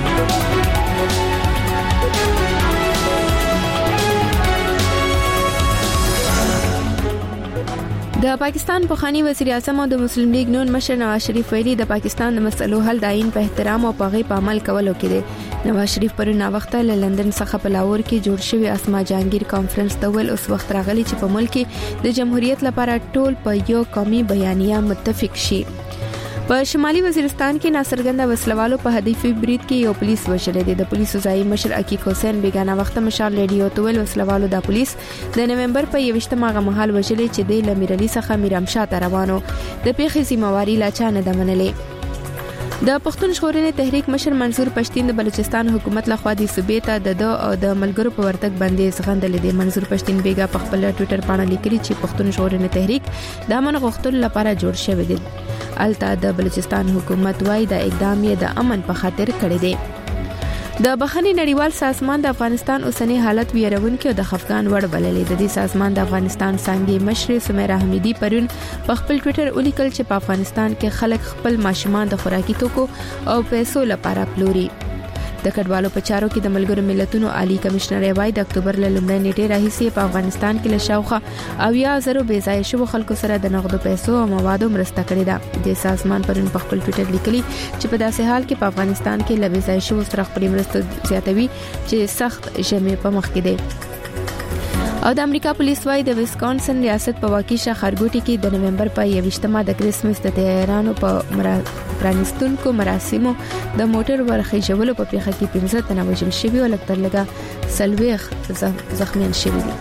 د پاکستان پخوانی وزیر اعظم او د مسلم لیگ نون مشر نواز شریف ویلي د پاکستان د مسلو حل د آئین په احترام او په غي په عمل کولو کې دی. نواز شریف پر نا وخت له لندن څخه په لاهور کې جوړ شوی اسما جهانگیر کانفرنس ته ول اوس وخت راغلی چې په ملک کې د جمهوریت لپاره ټول په یو قومي بیانیه متفق شي. په شمالي وزیرستان کې ناصرګنده وسلوالو په هدیفي برید کې یو پولیس وژل دي. د پولیسو ځای مشر عقیق حسین بیگانه وخت مشال ریډیو تویل وسلوالو د پولیس د نومبر په یوشتمه غ مهال وژل چې د لمیرلی څخه میرامشاه ته روانو. د پیښې ذمہواری لا چا نه دمنلې. د پښتون ژغورنې تحریک مشر منصور پښتین د بلوچستان حکومت لخوا د صوبې ته د او د ملګرو په ورتګ باندې ځغندل دي. منصور پښتین بیگا په خپل ټوئیټر باندې لیکلي چې پښتون ژغورنې تحریک د امن غوښتلو لپاره جوړ شوی دی. الته د بلوچستان حکومت وايي د اقدام یې د امن په خاطر کړی دی. د بخښنې نړیوال سازمان د افغانستان اوسنی حالت ویرونکي او د خفقان وړ بللې. د دې سازمان د افغانستان څنګه مشر سمیرا حمیدی پرون په خپل ټوئیټر ولیکل چې په افغانستان کې خلک خپل ماشومان د خوراکي توکو او پیسو لپاره پلوري. د کډوالو په چارو کې د ملګرو ملتونو عالی کمشنر وايي د اکتوبر له لومړۍ نیټې راهیسې په افغانستان کې له شاوخه اویا زره بې ځای شوو خلکو سره د نغدو پیسو او موادو مرسته کړې ده. د سازمان پرون په خپل ټوئیټر لیکلي چې په داسې حال کې په افغانستان کې له بې ځای شوو سره خپل مرسته زیاتوي چې سخت ژمي په مخ کې دی. او د امریکا پولیس وايي د ویسکانسن ریاست په واکیشه خارګوټي کې د نومبر په یوشتمه د کریسمس د تهرانو په پرانستونکو مراسمو د موټر ورخېجولو په پیښه کې پنځه تنه وژل شوي او لکتر لګا سلويخ زخمیان شوي دي.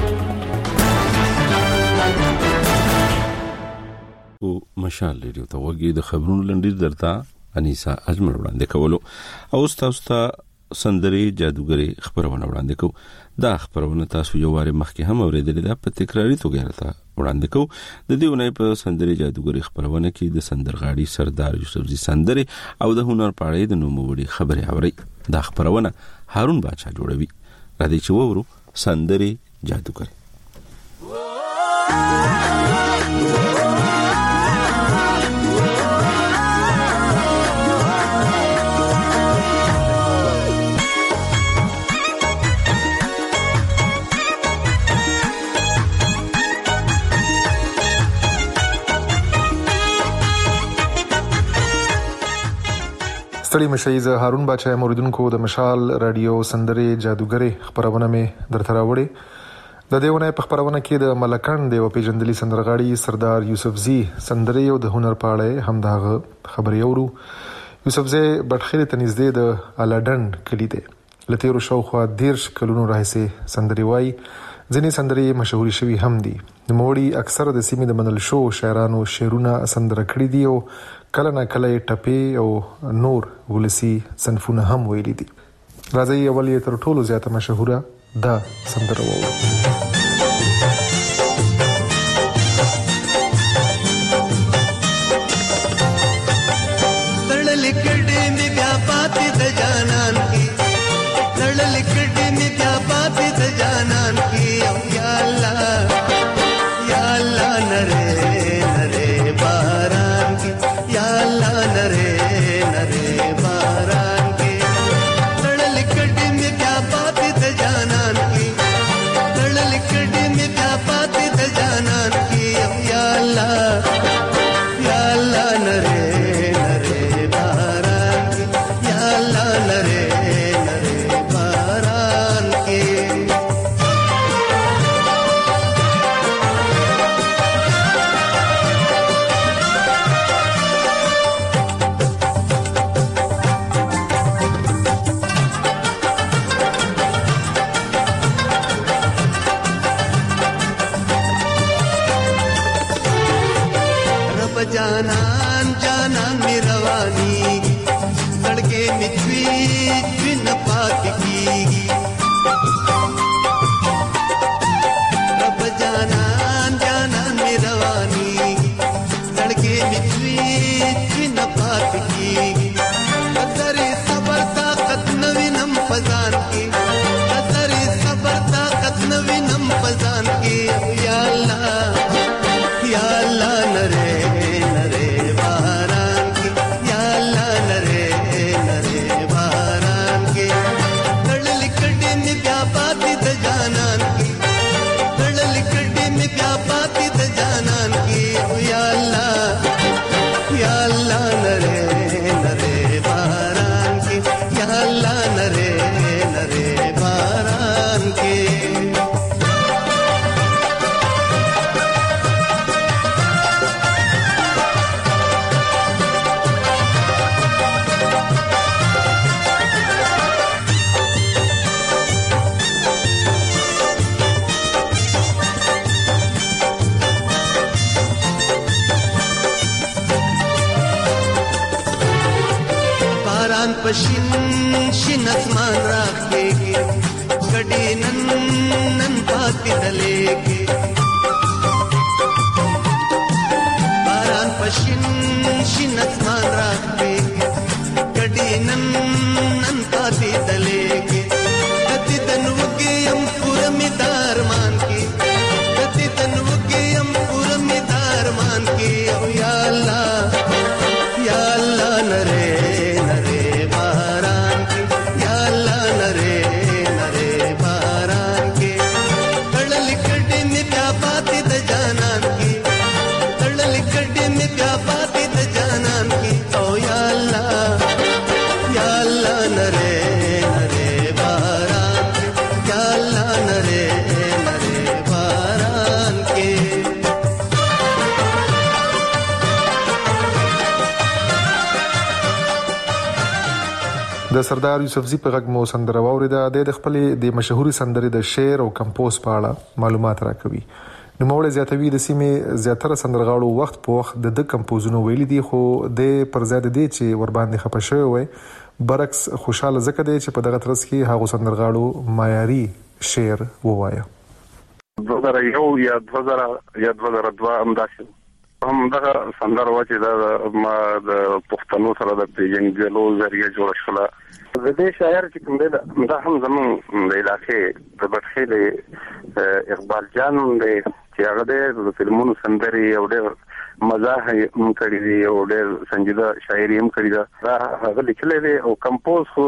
او مشال ریډیو ته وګورئ د خبرونو لنډیز درته انیسا اجمل وړاندې کولو او تاسو ته سندري جادوګری خبرونه وړاندې کوو. دا خبرونه تاسو یو واره مخکې هم اوریدلې ده په تکراری توګه راته وړاندې کوو. د دې ونې په سندري جادوګری خبرونه کې د سندرغاړي سردار یوسفزي سندري او د هنر پاړې د نوموړي خبري اوري. دا خبرونه هارون بادشاہ جوړوي. را دي چې وورو سندري جادوګری. ستړي مشایز هارون بادشاہ موریدونکو د مشال رادیو سندري جادوګری خبرونه مې درته راوړي. د دیونه په خبرونه کې د ملکان دی او پیجندلي سندرغاړي سردار یوسفزي سندري او د هنر پاړې هم داغه خبري اورو. یوسفزي بټخیل تنزدې د الاډن کلی دی. لته رو شوخوا دیرش کلونو راهسه سندري وای. ځینې سندري مشهوري شوی هم دي. د موړي اکثر د سیمې د منل شو شاعرانو شعرونه سندره کړی دي او کله نه کله ټپي او نور ولسی صنفونه هم ویلي دي. راځي اول یې تر ټولو زیاته مشهوره دا سندره وو. जानान की پشین شین اسمان راکېږي کډې نن نن پاتې دلېږي باران پشین شین اسمان راکېږي کډې نن نن پاتې دلېږي کتی تنوږي يم پوره می دارمان کې کتی تنوږي يم پوره می دارمان کې او یا الله یا الله نره نره باران کې یا الله نره نره باران کې تړل کډې می بیا پاتې د جانان کې تړل کډې می بیا پاتې د جانان کې او یا الله یا الله نره نره باران کې یا الله نره نره باران کې د سردار یوسفزي په غږ مو سندره واوریده د خپل د مشهوري سندرې د شعر او کمپوز په اړه معلومات راکوي. نو موږ زیاتوي د سیمې زیاتره سندرغاړو وخت په وخت د د کمپوزونو ویل دي خو د پرزاد دي چې ور باندې خپه شوی وي برعکس خوشاله زکه دی چې په دغه ترڅ کې هغه سندرغاړو معیاري شعر ووایا. دوه زره یو یا دوه زره یا دوه زره دوه همداسې هم دغه سندره و چې دا ما د پښتنو سره د پیژنګلو ذریعہ جوړ شوله. د دې شاعر چې کوم دی دا هم زمون د علاقې د بټخې اقبال جان دی چې هغه د فلمونو سندري او ډېر مزاح هم کړی دی او ډېر سنجیده شاعري هم کړی ده. دا هغه لیکلی دی او کمپوز خو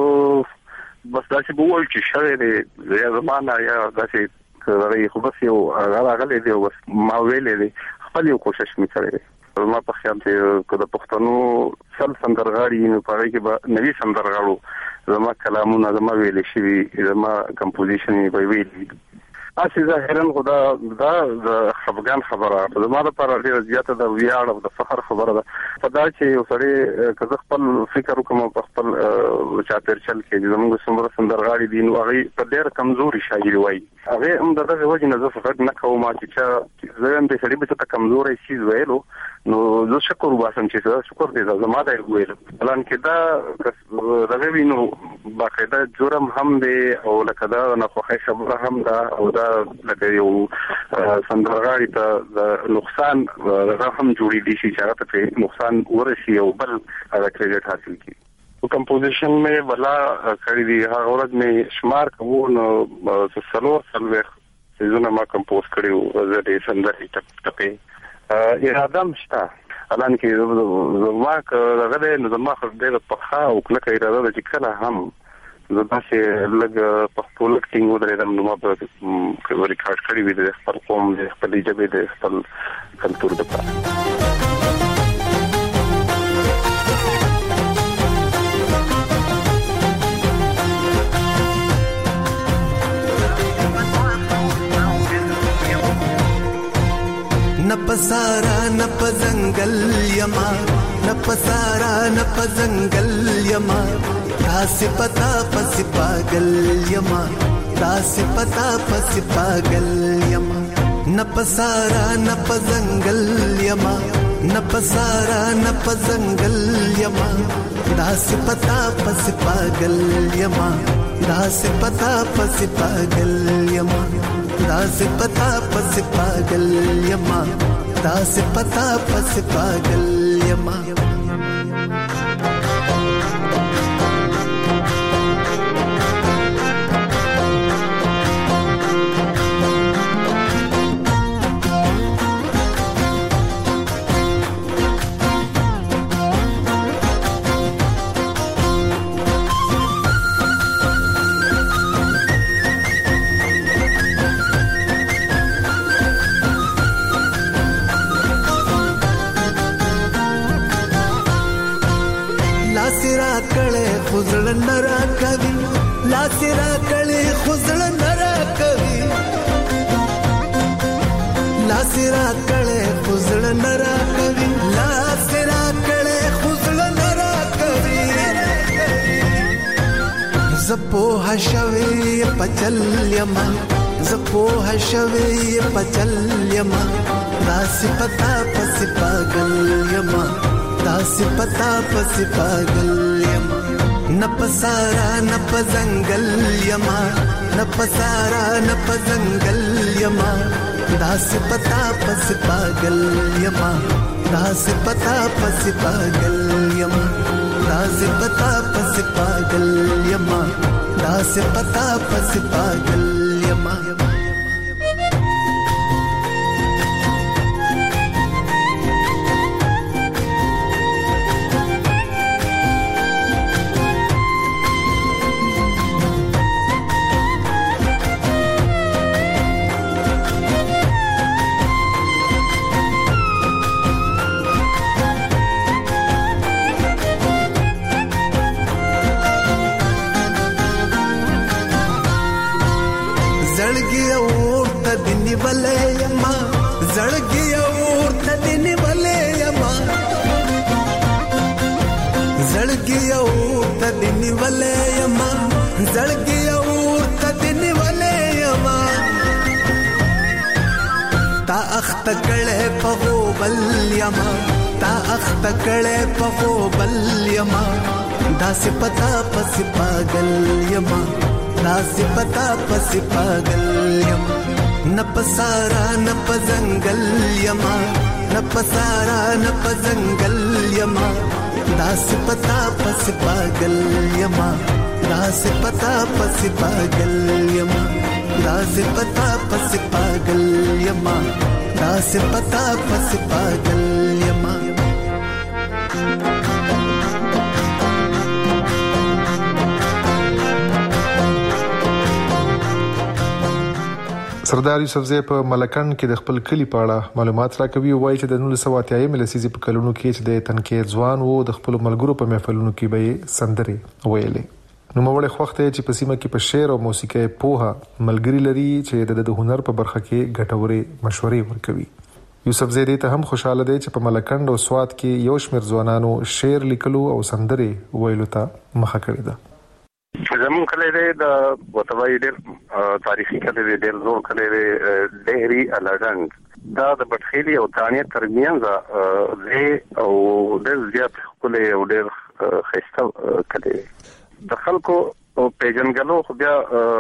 بس داسې به ووایو چې شوی دی یا زمانه یا داسې خو بس یو هغه راغلی دی او بس ما ویلی دی خپل یو کوشش مې کړی دی. ما په خیال چې که د پښتنو سل سندرغاړي نو په هغې کې به نوي سندرغاړو زما کلامونه زما ویلې شوي زما کمپوزیشن یې به ویلي هسې ظاهرا خو دا دا د خفګان خبره زما لپاره ډېره زیاته د ویاړ او د فخر خبره ده په دا چې یو سړی که زه خپل فکر وکړم په خپل چاپېرچل کې زموږ څومره سندرغاړي دي نو هغوی په ډېره کمزوري شاعري وایي هغې هم د دغې وجې نه زه غږ نه کوم چې چا زه هم دې سړي به څه ته کمزوری څیز ویلو نو زه شکر وباسم چې دا شکر دی زما دی ویلو حالانکې دا دغه وي نو باقاعده جرم هم دی او لکه دا ناخوښۍ خبره هم ده او دا لکه یو سندرغاړي ته د نقصان هغه هم جوړېدی شي چې هغه ته پرې نقصان ورسي او بل هغه کریډټ حاصل کړي. کمپوزیشن مې بلا کړی دی هغه ورځ مې شمار کوو نو څلور څلوېښت څیزونه ما کمپوز کړي وو زه د سندرې ټپ ټپې اراده هم شته حالانکې زما که دغه دی نو زما خو ډېره پخه او کلکه اراده ده چې کله هم زه داسې لږ پښتو لږ ټینګ ودرېدم نو ما به ریکارډ کړي وي د خپل قوم د خپلې ژبې د خپل کلتور دپاره. نپسارا نپ زنگل یما نپسارا نپ زنگل یما داس پتا پس پاگل یما داس پتا پس پاگل یما نپسارا نپ زنگل یما نپسارا نپ زنگل یما داس پتا پس پاگل یما داس پتا پس پاگل یما داس پتا پس پاگل یما داس پتا پس پاگل یما. खुजल नरा कवि लासिरा कले खुजल नरा कवि लासिरा कले खुजल नरा कवि लासिरा कले खुजल नरा कवि जपो हशवे पचल यमा जपो हशवे पचल यमा दास पता पस पागल यमा दास पता पस पागल यमा نپسارا نپزنگل یما نپسارا نپزنگل یما داس پتا پس پاگل یما داس پتا پس پاگل یما داس پتا پس پاگل یما داس پتا پس پاگل یما تکړه په بل یما تا اخ تکړه په بل یما داس پتا پس پاگل یما داس پتا پس پاگل یما نپسارا نپزنگل یما نپسارا نپزنگل یما داس پتا پس پاگل یما داس پتا پس پاگل یما داس پتا پس پاگل یما داس پتا پس پاگل یما سردار یوسفزی په ملکن کې د خپل کلی په اړه معلومات راکوي او وایي چې د نولس سوه اتیا مې لسیزې په کلونو کې چې د تنکي ځوان وو د خپل ملګرو په محفلونو کې به سندري ویلې نو موږ خوښته چې په سیمه کې په شعر او موسیقي پوها ملګری لري چې د هنر په برخه کې ګټوري مشورې ورکوي. یوسفزی دې ته هم خوشاله دی چې په ملکند او سواد کې یو شمېر ځوانانو شعر لیکلو او سندري ویلو ته مخه کړې ده. زمون کله دې د وتوای ډېر تاریخي کله دې ډېر زور کله دې ډېری الاډنګ دا د بټخيلي او تانیه ترمنځ زه او ډېر زیات کله او ډېر خسته کله د خلکو پیژنګلو خو بیا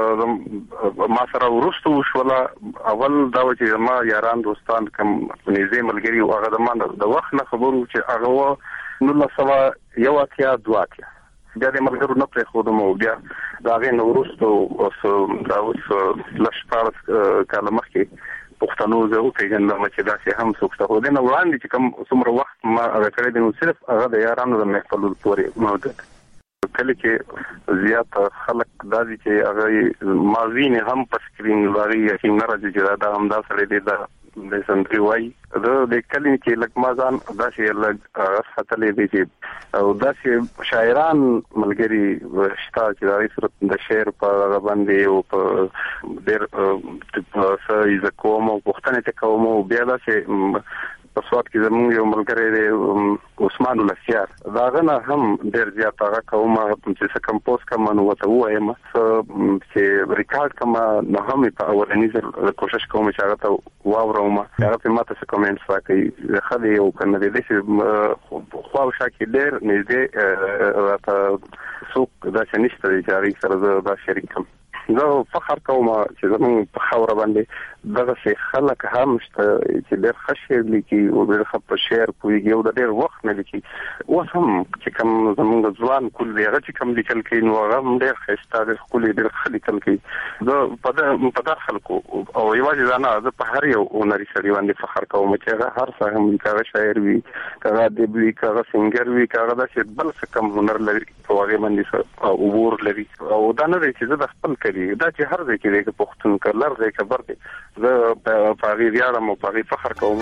ما سره ورستو شولا اول دا چې ما یاران دوستان کوم نږدې ملګری او هغه د ما د وخت نه خبرو چې هغه نو لا سوا یو اتیا دواتیا بیا د ملګرو نه پرې خو د مو بیا دا غي نو ورستو اوس دا اوس لښ پارس کلمه کې پښتنو زه او پیژنم چې دا چې هم څوک ته ودنه وړاندې چې کوم څومره وخت ما هغه کړی دی نو صرف هغه د یارانو د محفلو پورې موجود کله کې زیات خلک داسې چې هغه مازین هم په سکرین لري چې نه راځي چې دا هم دا سره دی دا د سندري وای دا د کله کې لک مازان داسې لګ خطلې دی چې او داسې شاعران ملګری شتا چې د صورت د شعر په باندې او په ډېر په سې کوم او پښتنه ته کوم بیا داسې په سواد کې زموږ یو ملګری دی عثمان الاسیار دا غنه هم ډېر زیات هغه کومه چې کمپوز کوم نو وته وایم چې ریکارډ کوم نو هم په اولنی ځل کوشش کوم چې هغه ته واورم هغه په ماته څه کومنټس راکړي خالي او کنه دې چې خو شاکې ډېر نږدې راته څوک دا چې نشته چې اړ سره دا شریکم زه فخر کوم چې زموږ په خاور باندې دغه څه خلک هم چې ډېر خشیر لیکي او ډېر خپ شعر کوي او ډېر وخت نه لیکي او هم چې کوم زموږ ځوان کول دی هغه چې کوم لیکل کوي نو هغه ډېر خسته ډېر خولي ډېر خلیکل کوي زه په په دغه خلکو او یوازې نه زه په هر یو نری سړي باندې فخر کوم چې هر څه هم کاغه شاعر وي کاغه ادبي کاغه سنگر وي کاغه د بل څه کم هنر لري په هغه باندې او ور لري او دا نه چې زه د خپل دا چې هر ځای کې د پښتون کلر ځای خبر دی زه په هغه ویاړم او په هغه فخر کوم.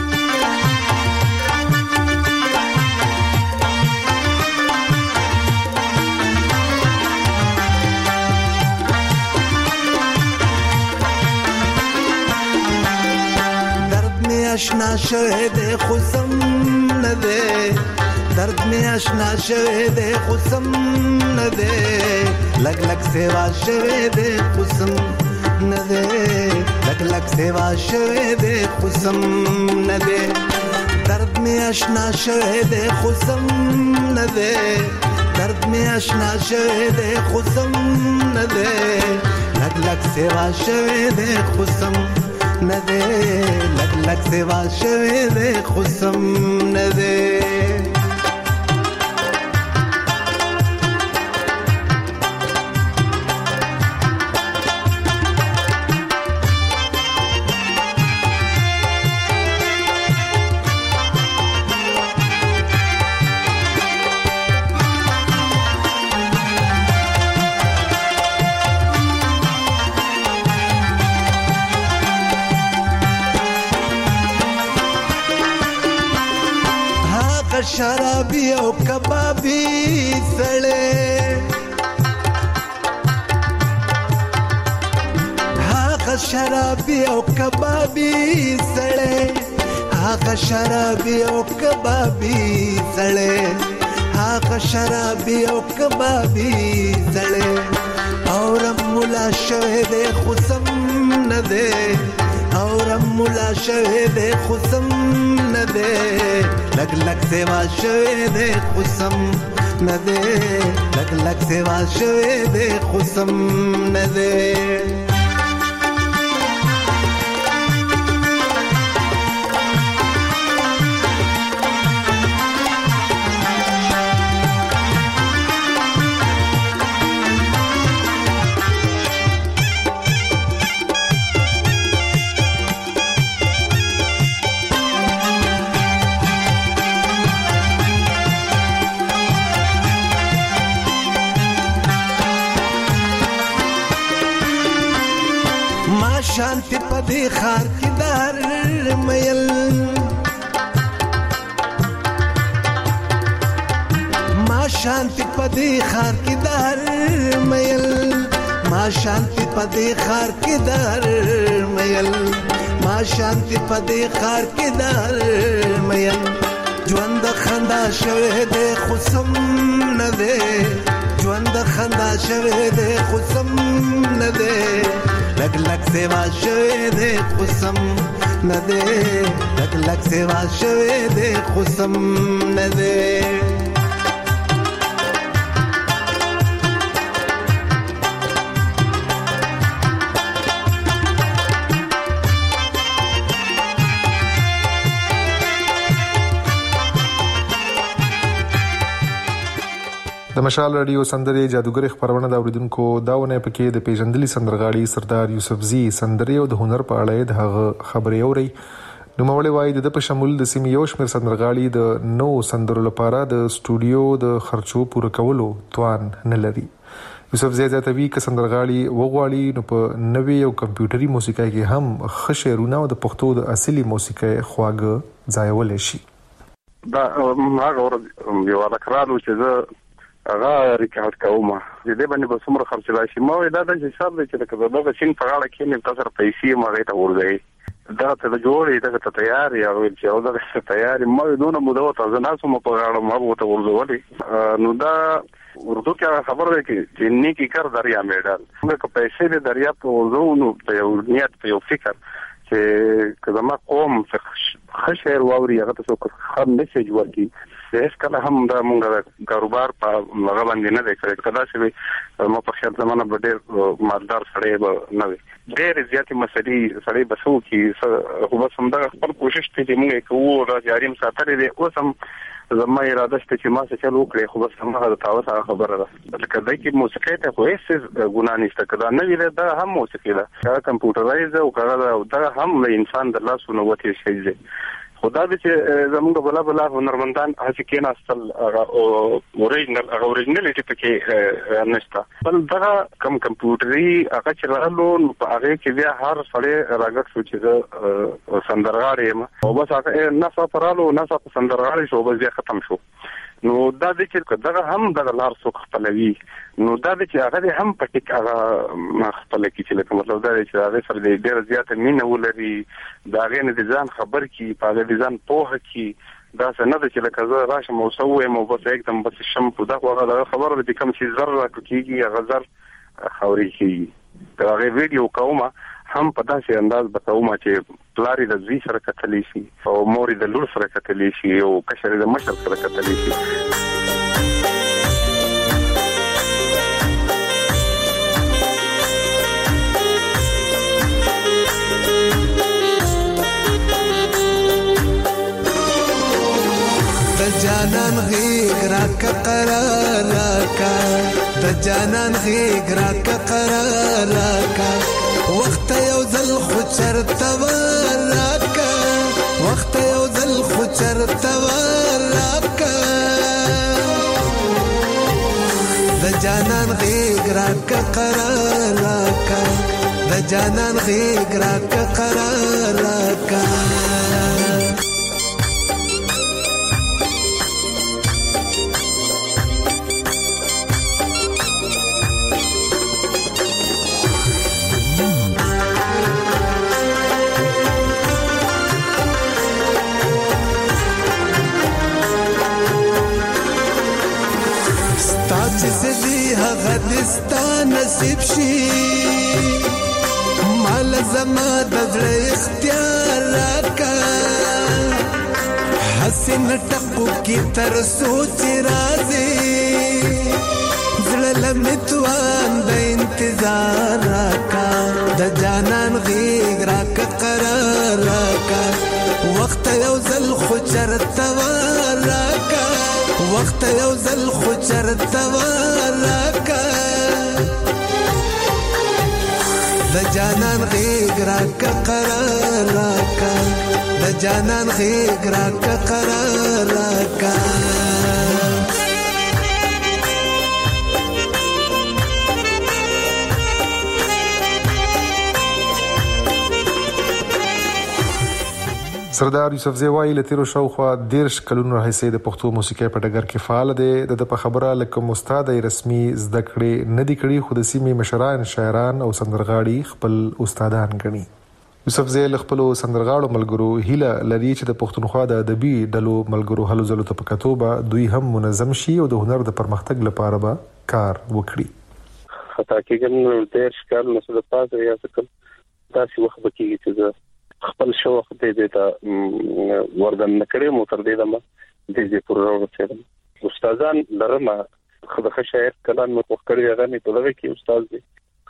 درد می آشنا شوه د خصم نه ده درد می آشنا شوه د خصم نه ده لګ لګ سیوا شوه د خصم نه ده لګ لګ سیوا شوه د خصم نه ده درد می آشنا شوه د خصم نه ده درد می آشنا شوه ده خصم نده لگ لگ سوا شوه ده خصم نده لگ لگ سوا شوه ده خصم نده شرابي او کبابي سړې هغه شرابي او کبابي سړې هغه شرابي او کبابي سړې هغه شرابي او کبابي سړې اور مولا شوه دې خصم نه دې اور مولا شوه دې خصم نه دې لگ لگ سوا شوه دے خصم ندے لگ لگ سوا شوه دے خصم ندے شانتی پدی خار کی دار میل ما شانتی پدی خار کی دار میل ما شانتی پدی خار کی دار میل ما شانتی پدی خار کی دار میل ژوند خندا شوه دې خصم نه دې ژوند خندا شوه دې خصم نه دې لگ لگ سوا شوه دے خصم ندے لگ لگ سوا شوه دے خصم ندے د مشال رادیو سندري جادوګر خبرونه دا اوریدونکو داونه پکې د پیژندلي سندرغاړي سردار یوسفزي سندري او د هنر په اړه د هغه خبري اوري نو مولوي وای د په شمول د سیمې یو شمېر سندرغاړي د نو سندرو لپاره د سټوډیو د خرچو پوره کولو توان نه لري یوسفزي ځاتوي ک سندرغاړي وغواړي نو په نوې او کمپیوټري موسیقۍ کې هم خشرونه او د پښتو د اصلي موسیقۍ خواږه ځایول شي دا هغه ور یو راکرالو چې زه هغه ریکارډ کوم د دې باندې به څومره خرچ راشي ما دا د حساب دی چې دا د شین په اړه کې نه تاسو پیسې ما ته ورغی دا ته جوړې دا ته تیار یا ویل چې او دا تیار ما دونه مو دا تاسو نه سم په اړه ما وته ورغولې نو دا اردو کې خبر دی چې نیکی کار دریا میډال موږ که پیسې د دریا په ورزو نو په یو نیت په یو فکر چې کله ما قوم خشر واوري هغه تاسو خام میسج ورکي هیڅ کله هم دا مونږه کاروبار په هغه باندې نه دی کړی کدا چې ما په خیال زمانه به ډېر مالدار سړی به نه وي ډېر زیاتې مسلې سړی بسو کې خو بس همدغه خپل کوشش دی چې مونږ کوو را جاري ساتلې دی اوس هم زما اراده شته چې ما څه چل وکړي خو بس همغه د تاسو سره خبره ده لکه دا کې موسیقي ته خو هیڅ ګناه نشته کدا نه ویل دا هم موسیقي ده دا کمپیوټرایز او دا هم له انسان د لاسونو وتی شي دی خدا دې چې زموږ بلا بلا هنرمندان هڅه کین اصل او اوریجنل هغه اوریجنالټی پکې نشته بل دا کم کمپیوټري هغه چلالو په هغه کې بیا هر سړی راګټ شو چې سندرغاړي ما او بس هغه نه سفرالو نه سندرغاړي شو بس بیا ختم شو نو دا د چې دا هم د لار څوک خپلوي نو دا د چې هغه هم پټیک هغه خپل کې چې لکه مطلب دا چې هغه سره د ډېر زیات مینه ولري دا غي نه ځان خبر کی په دې ځان پوهه کی دا څنګه د چې لکه زه راشم او سوې مو بس एकदम بس شم په دا هغه خبره د کوم شي ذره کوي هغه ذر خوري کی دا غي ویډیو کومه هم په داسې انداز بتاوم چې پلاری د زوی سره کتلی شي او موري د لور سره کتلی شي او کشر د مشر سره کتلی شي جانان غیږ راکه قرار راکه د جانان غیږ راکه قرار راکه وخت یو ځل خو چرته راکه وخت یو ځل خو چرته راکه د جانان غیږ راکه قرار راکه د جانان غیږ راکه قرار راکه غدستا نصیب شي مال زما د زړه اختیار راکا حسن ټکو کی تر سوچ راځي زړه لمتوان د انتظار راکا د جانان غیږ راکا قرار راکا وخت یو ځل خو چرته راکا وخت یو ځل خو چرته راکا د جانان غیږ راکا قرار راکا د جانان غیږ راکا قرار راکا سردار یوسفزی وایي له تیرو شاوخوا دیرش کلونو راهیسې د پښتو موسیقۍ په ډګر کې فعال دی. د په خبره لکه استاد رسمي زده کړې نه دي کړي خو د سیمې مشران شاعران او سندرغاړي خپل استادان ګڼي. یوسفزی له خپلو سندرغاړو ملګرو هیله لري چې د پښتونخوا د ادبي ډلو ملګرو هلو ځلو ته په کتو به دوی هم منظم شي او د هنر د پرمختګ لپاره به کار وکړي. خطا کېږم دیرش کال نو څه د پاسه یا څه کوم داسې وخت به کېږي چې خپل شوق دې دې ته وردن نکړې مو تر دې دمه دې دې پر ورته استادان درمه خدای شاعر کلام مو وکړی هغه نه په دغه کې استاد دې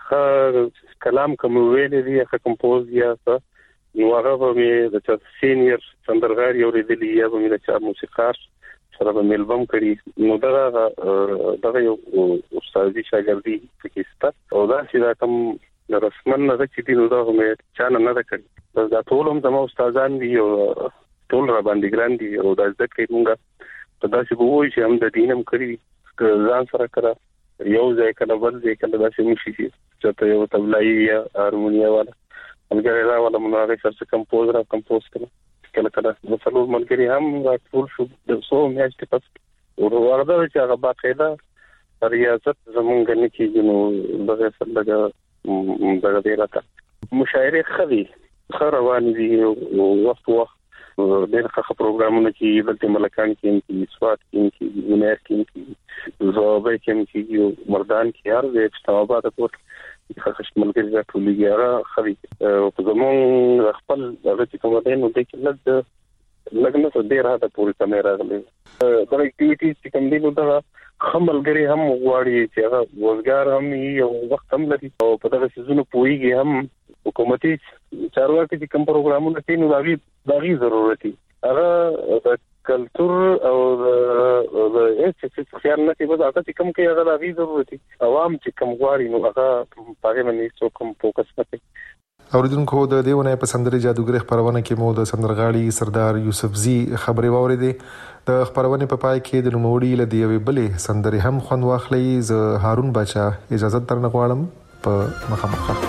خ کلام کوم ویل دي هغه کمپوز یا څه نو هغه به د سینیئر سندرغاړي اوریدلی یا به د چا موسیقار سره به البوم کړی نو دغه دغه یو استادي شاګردي پکې او دا چې دا کوم د رسمن نه چې دی نو دا هم چا نه نه کړی بس دا ټول هم زموږ استادان دي او ټول را باندې ګران دي او دا ځکه چې موږ په داسې بووي چې هم د دینم کړی ځان سره کړه یو ځای کله بل ځای کله داسې مشي چې ته یو تبلایي یا هارمونیا والا ملګری را والا مونږ سره کمپوز را کمپوز کړه کله کله د څلور ملګری هم را ټول شو د څو میاشتې پس او ورته چې هغه باقاعده ریاضت زمونږ نه کېږي نو دغه سره دغه دی راته مشاعره خدي خروان دي وخت وخت ډېر ښه پروګرامونه کې بلته ملکان کې کې سواد کې کې ونیر کې زوبه کې کې مردان کې هر ځای چې توابات کوټ ښه ملګری راټولېږي هغه خدي په زمون خپل هغه چې کوم دی نو د کې لږ لږ نه ډېر هغه پوری کیمرا غلي دا اکټیویټیز چې کوم دی نو دا خملګری هم غواړي چې هغه روزګار هم یو وخت هم لري او په دغه سيزونو پويږي هم حکومتي چارواکي چې کوم پروګرامونه کوي نو داغي داغي ضرورت دي هغه د کلچر او د هیڅ څه خیال نه کوي دا چې کوم کې هغه داغي ضرورت دي عوام چې کوم غواړي نو هغه په هغه باندې څو کوم فوکس نه کوي. اوریدونکو د دیونه په سندري جادوګر خبرونه کې مو د سندرغاړي سردار یوسفزی خبري واوریدې. د خبرونه په پای کې د نوموړي له دیوي بلې سندري هم خوند واخلي. ز هارون بچا اجازه درنه غواړم په مخامخ.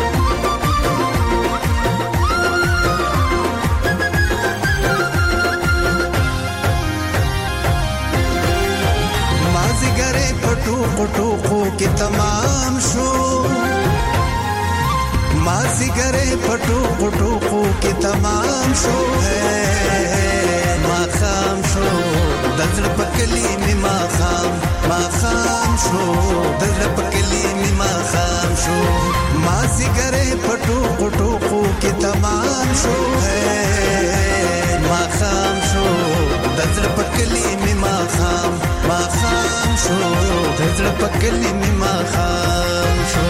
مازیګره پټو پټو خو کې تمام شو مازیګره پټو پټو خو کې تمام شو ما خام شو دزړه پکلی می ما خام ما خام شو دزړه پکلی می ما خام شو مازیګره پټو پټو خو کې تمام شو ما خام شو دزړه پکلی می ما خام ما خام شو دزړه پکلی می ما خام شو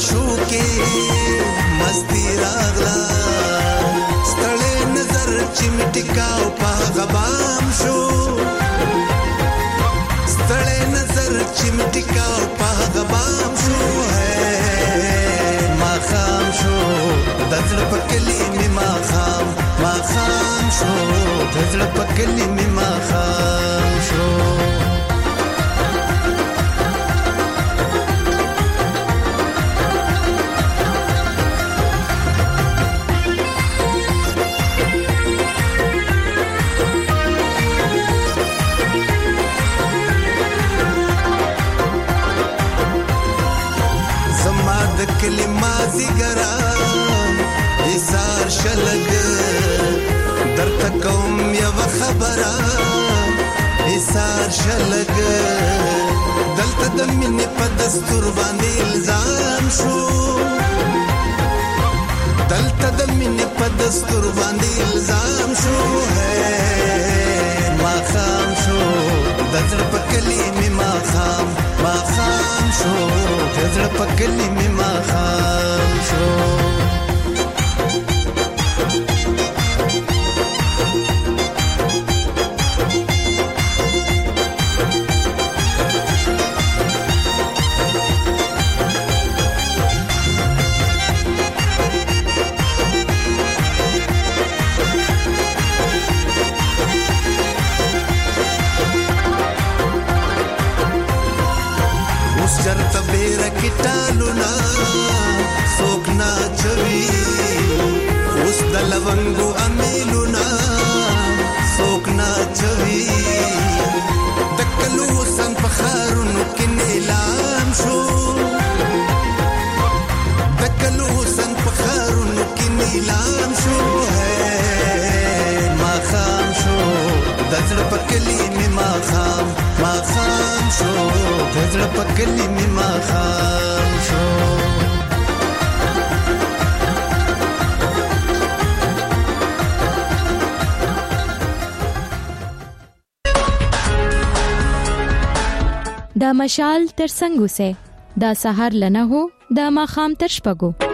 شو کې مستی راغلا ستړې نظر چې مټکاو په غبام شو ستړې نظر چې مټکاو په غبام شو ما خام شو دزړ پکلی می ما خام ما خام شو دزړ پکلی می ما خام شو کلمازی ګرام ایثار شلګ درته کوم یو خبره ایثار شلګ دلته د مینې په دستور باندې الزام شو دلته د مینې په دستور باندې الزام شو ما خام شو دزړ په کلمې ما خام ما خام شو دزړ په کلمې ما خام شو چرته بیره کټالو نا څوک نا چوي اوس د لونګو امیلو نا څوک نا چوي تکلو سن فخارونو کې نیلام شو تکلو سن فخارونو کې نیلام شو ما خام شو دزړ پکلی می ما خام ما خام شو دزړ پکلی می ما خام شو دا مشال تر څنګه سه دا سحر لنه هو دا ما خام تر شپګو